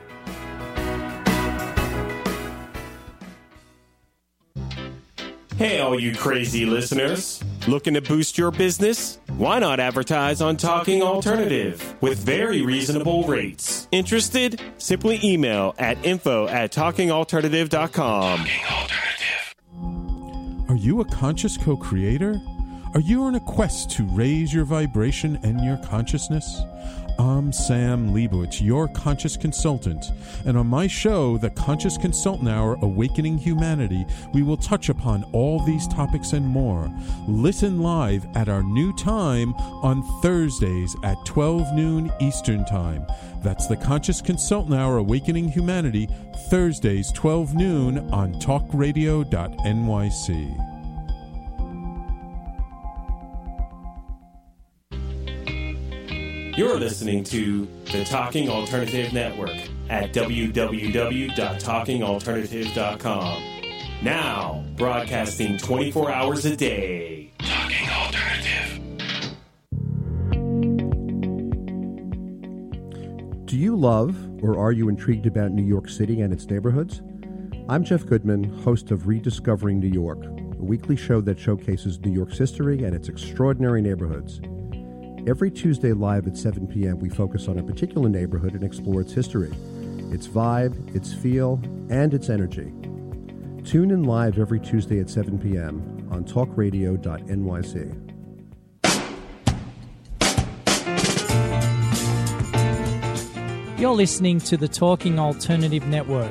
Hey, all you crazy listeners. Looking to boost your business? Why not advertise on Talking Alternative with very reasonable rates? Interested? Simply email at info at talking alternative dot com. Talking Alternative. Are you a conscious co-creator? Are you on a quest to raise your vibration and your consciousness? I'm Sam Leibowitz, your conscious consultant, and on my show, The Conscious Consultant Hour, Awakening Humanity, we will touch upon all these topics and more. Listen live at our new time on Thursdays at twelve noon Eastern Time. That's The Conscious Consultant Hour, Awakening Humanity, Thursdays, twelve noon on talk radio dot n y c. You're listening to the Talking Alternative Network at w w w dot talking alternative dot com. Now, broadcasting twenty-four hours a day. Talking Alternative. Do you love or are you intrigued about New York City and its neighborhoods? I'm Jeff Goodman, host of Rediscovering New York, a weekly show that showcases New York's history and its extraordinary neighborhoods. Every Tuesday live at seven p.m., we focus on a particular neighborhood and explore its history, its vibe, its feel, and its energy. Tune in live every Tuesday at seven p.m. on talk radio dot n y c. You're listening to the Talking Alternative Network.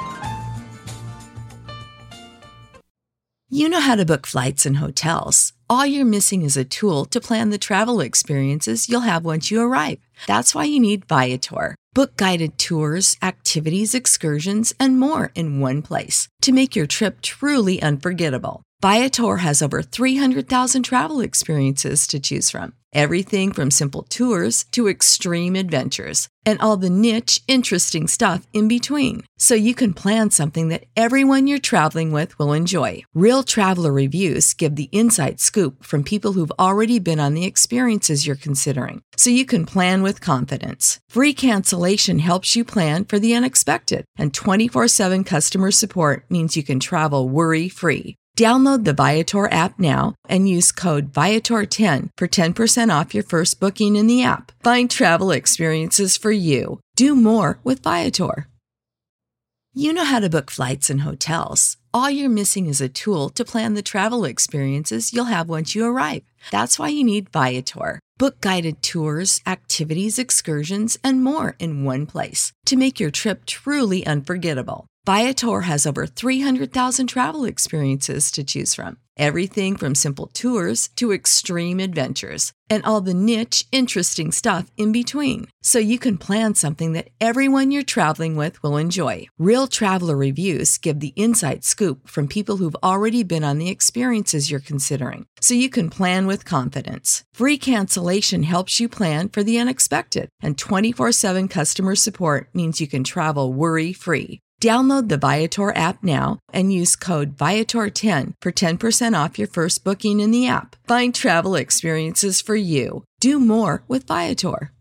You know how to book flights and hotels. All you're missing is a tool to plan the travel experiences you'll have once you arrive. That's why you need Viator. Book guided tours, activities, excursions, and more in one place to make your trip truly unforgettable. Viator has over three hundred thousand travel experiences to choose from. Everything from simple tours to extreme adventures and all the niche, interesting stuff in between. So you can plan something that everyone you're traveling with will enjoy. Real traveler reviews give the inside scoop from people who've already been on the experiences you're considering. So you can plan with confidence. Free cancellation helps you plan for the unexpected. And twenty-four seven customer support means you can travel worry-free. Download the Viator app now and use code Viator ten for ten percent off your first booking in the app. Find travel experiences for you. Do more with Viator. You know how to book flights and hotels. All you're missing is a tool to plan the travel experiences you'll have once you arrive. That's why you need Viator. Book guided tours, activities, excursions, and more in one place to make your trip truly unforgettable. Viator has over three hundred thousand travel experiences to choose from. Everything from simple tours to extreme adventures and all the niche, interesting stuff in between. So you can plan something that everyone you're traveling with will enjoy. Real traveler reviews give the inside scoop from people who've already been on the experiences you're considering. So you can plan with confidence. Free cancellation helps you plan for the unexpected. And twenty-four seven customer support means you can travel worry-free. Download the Viator app now and use code Viator ten for ten percent off your first booking in the app. Find travel experiences for you. Do more with Viator.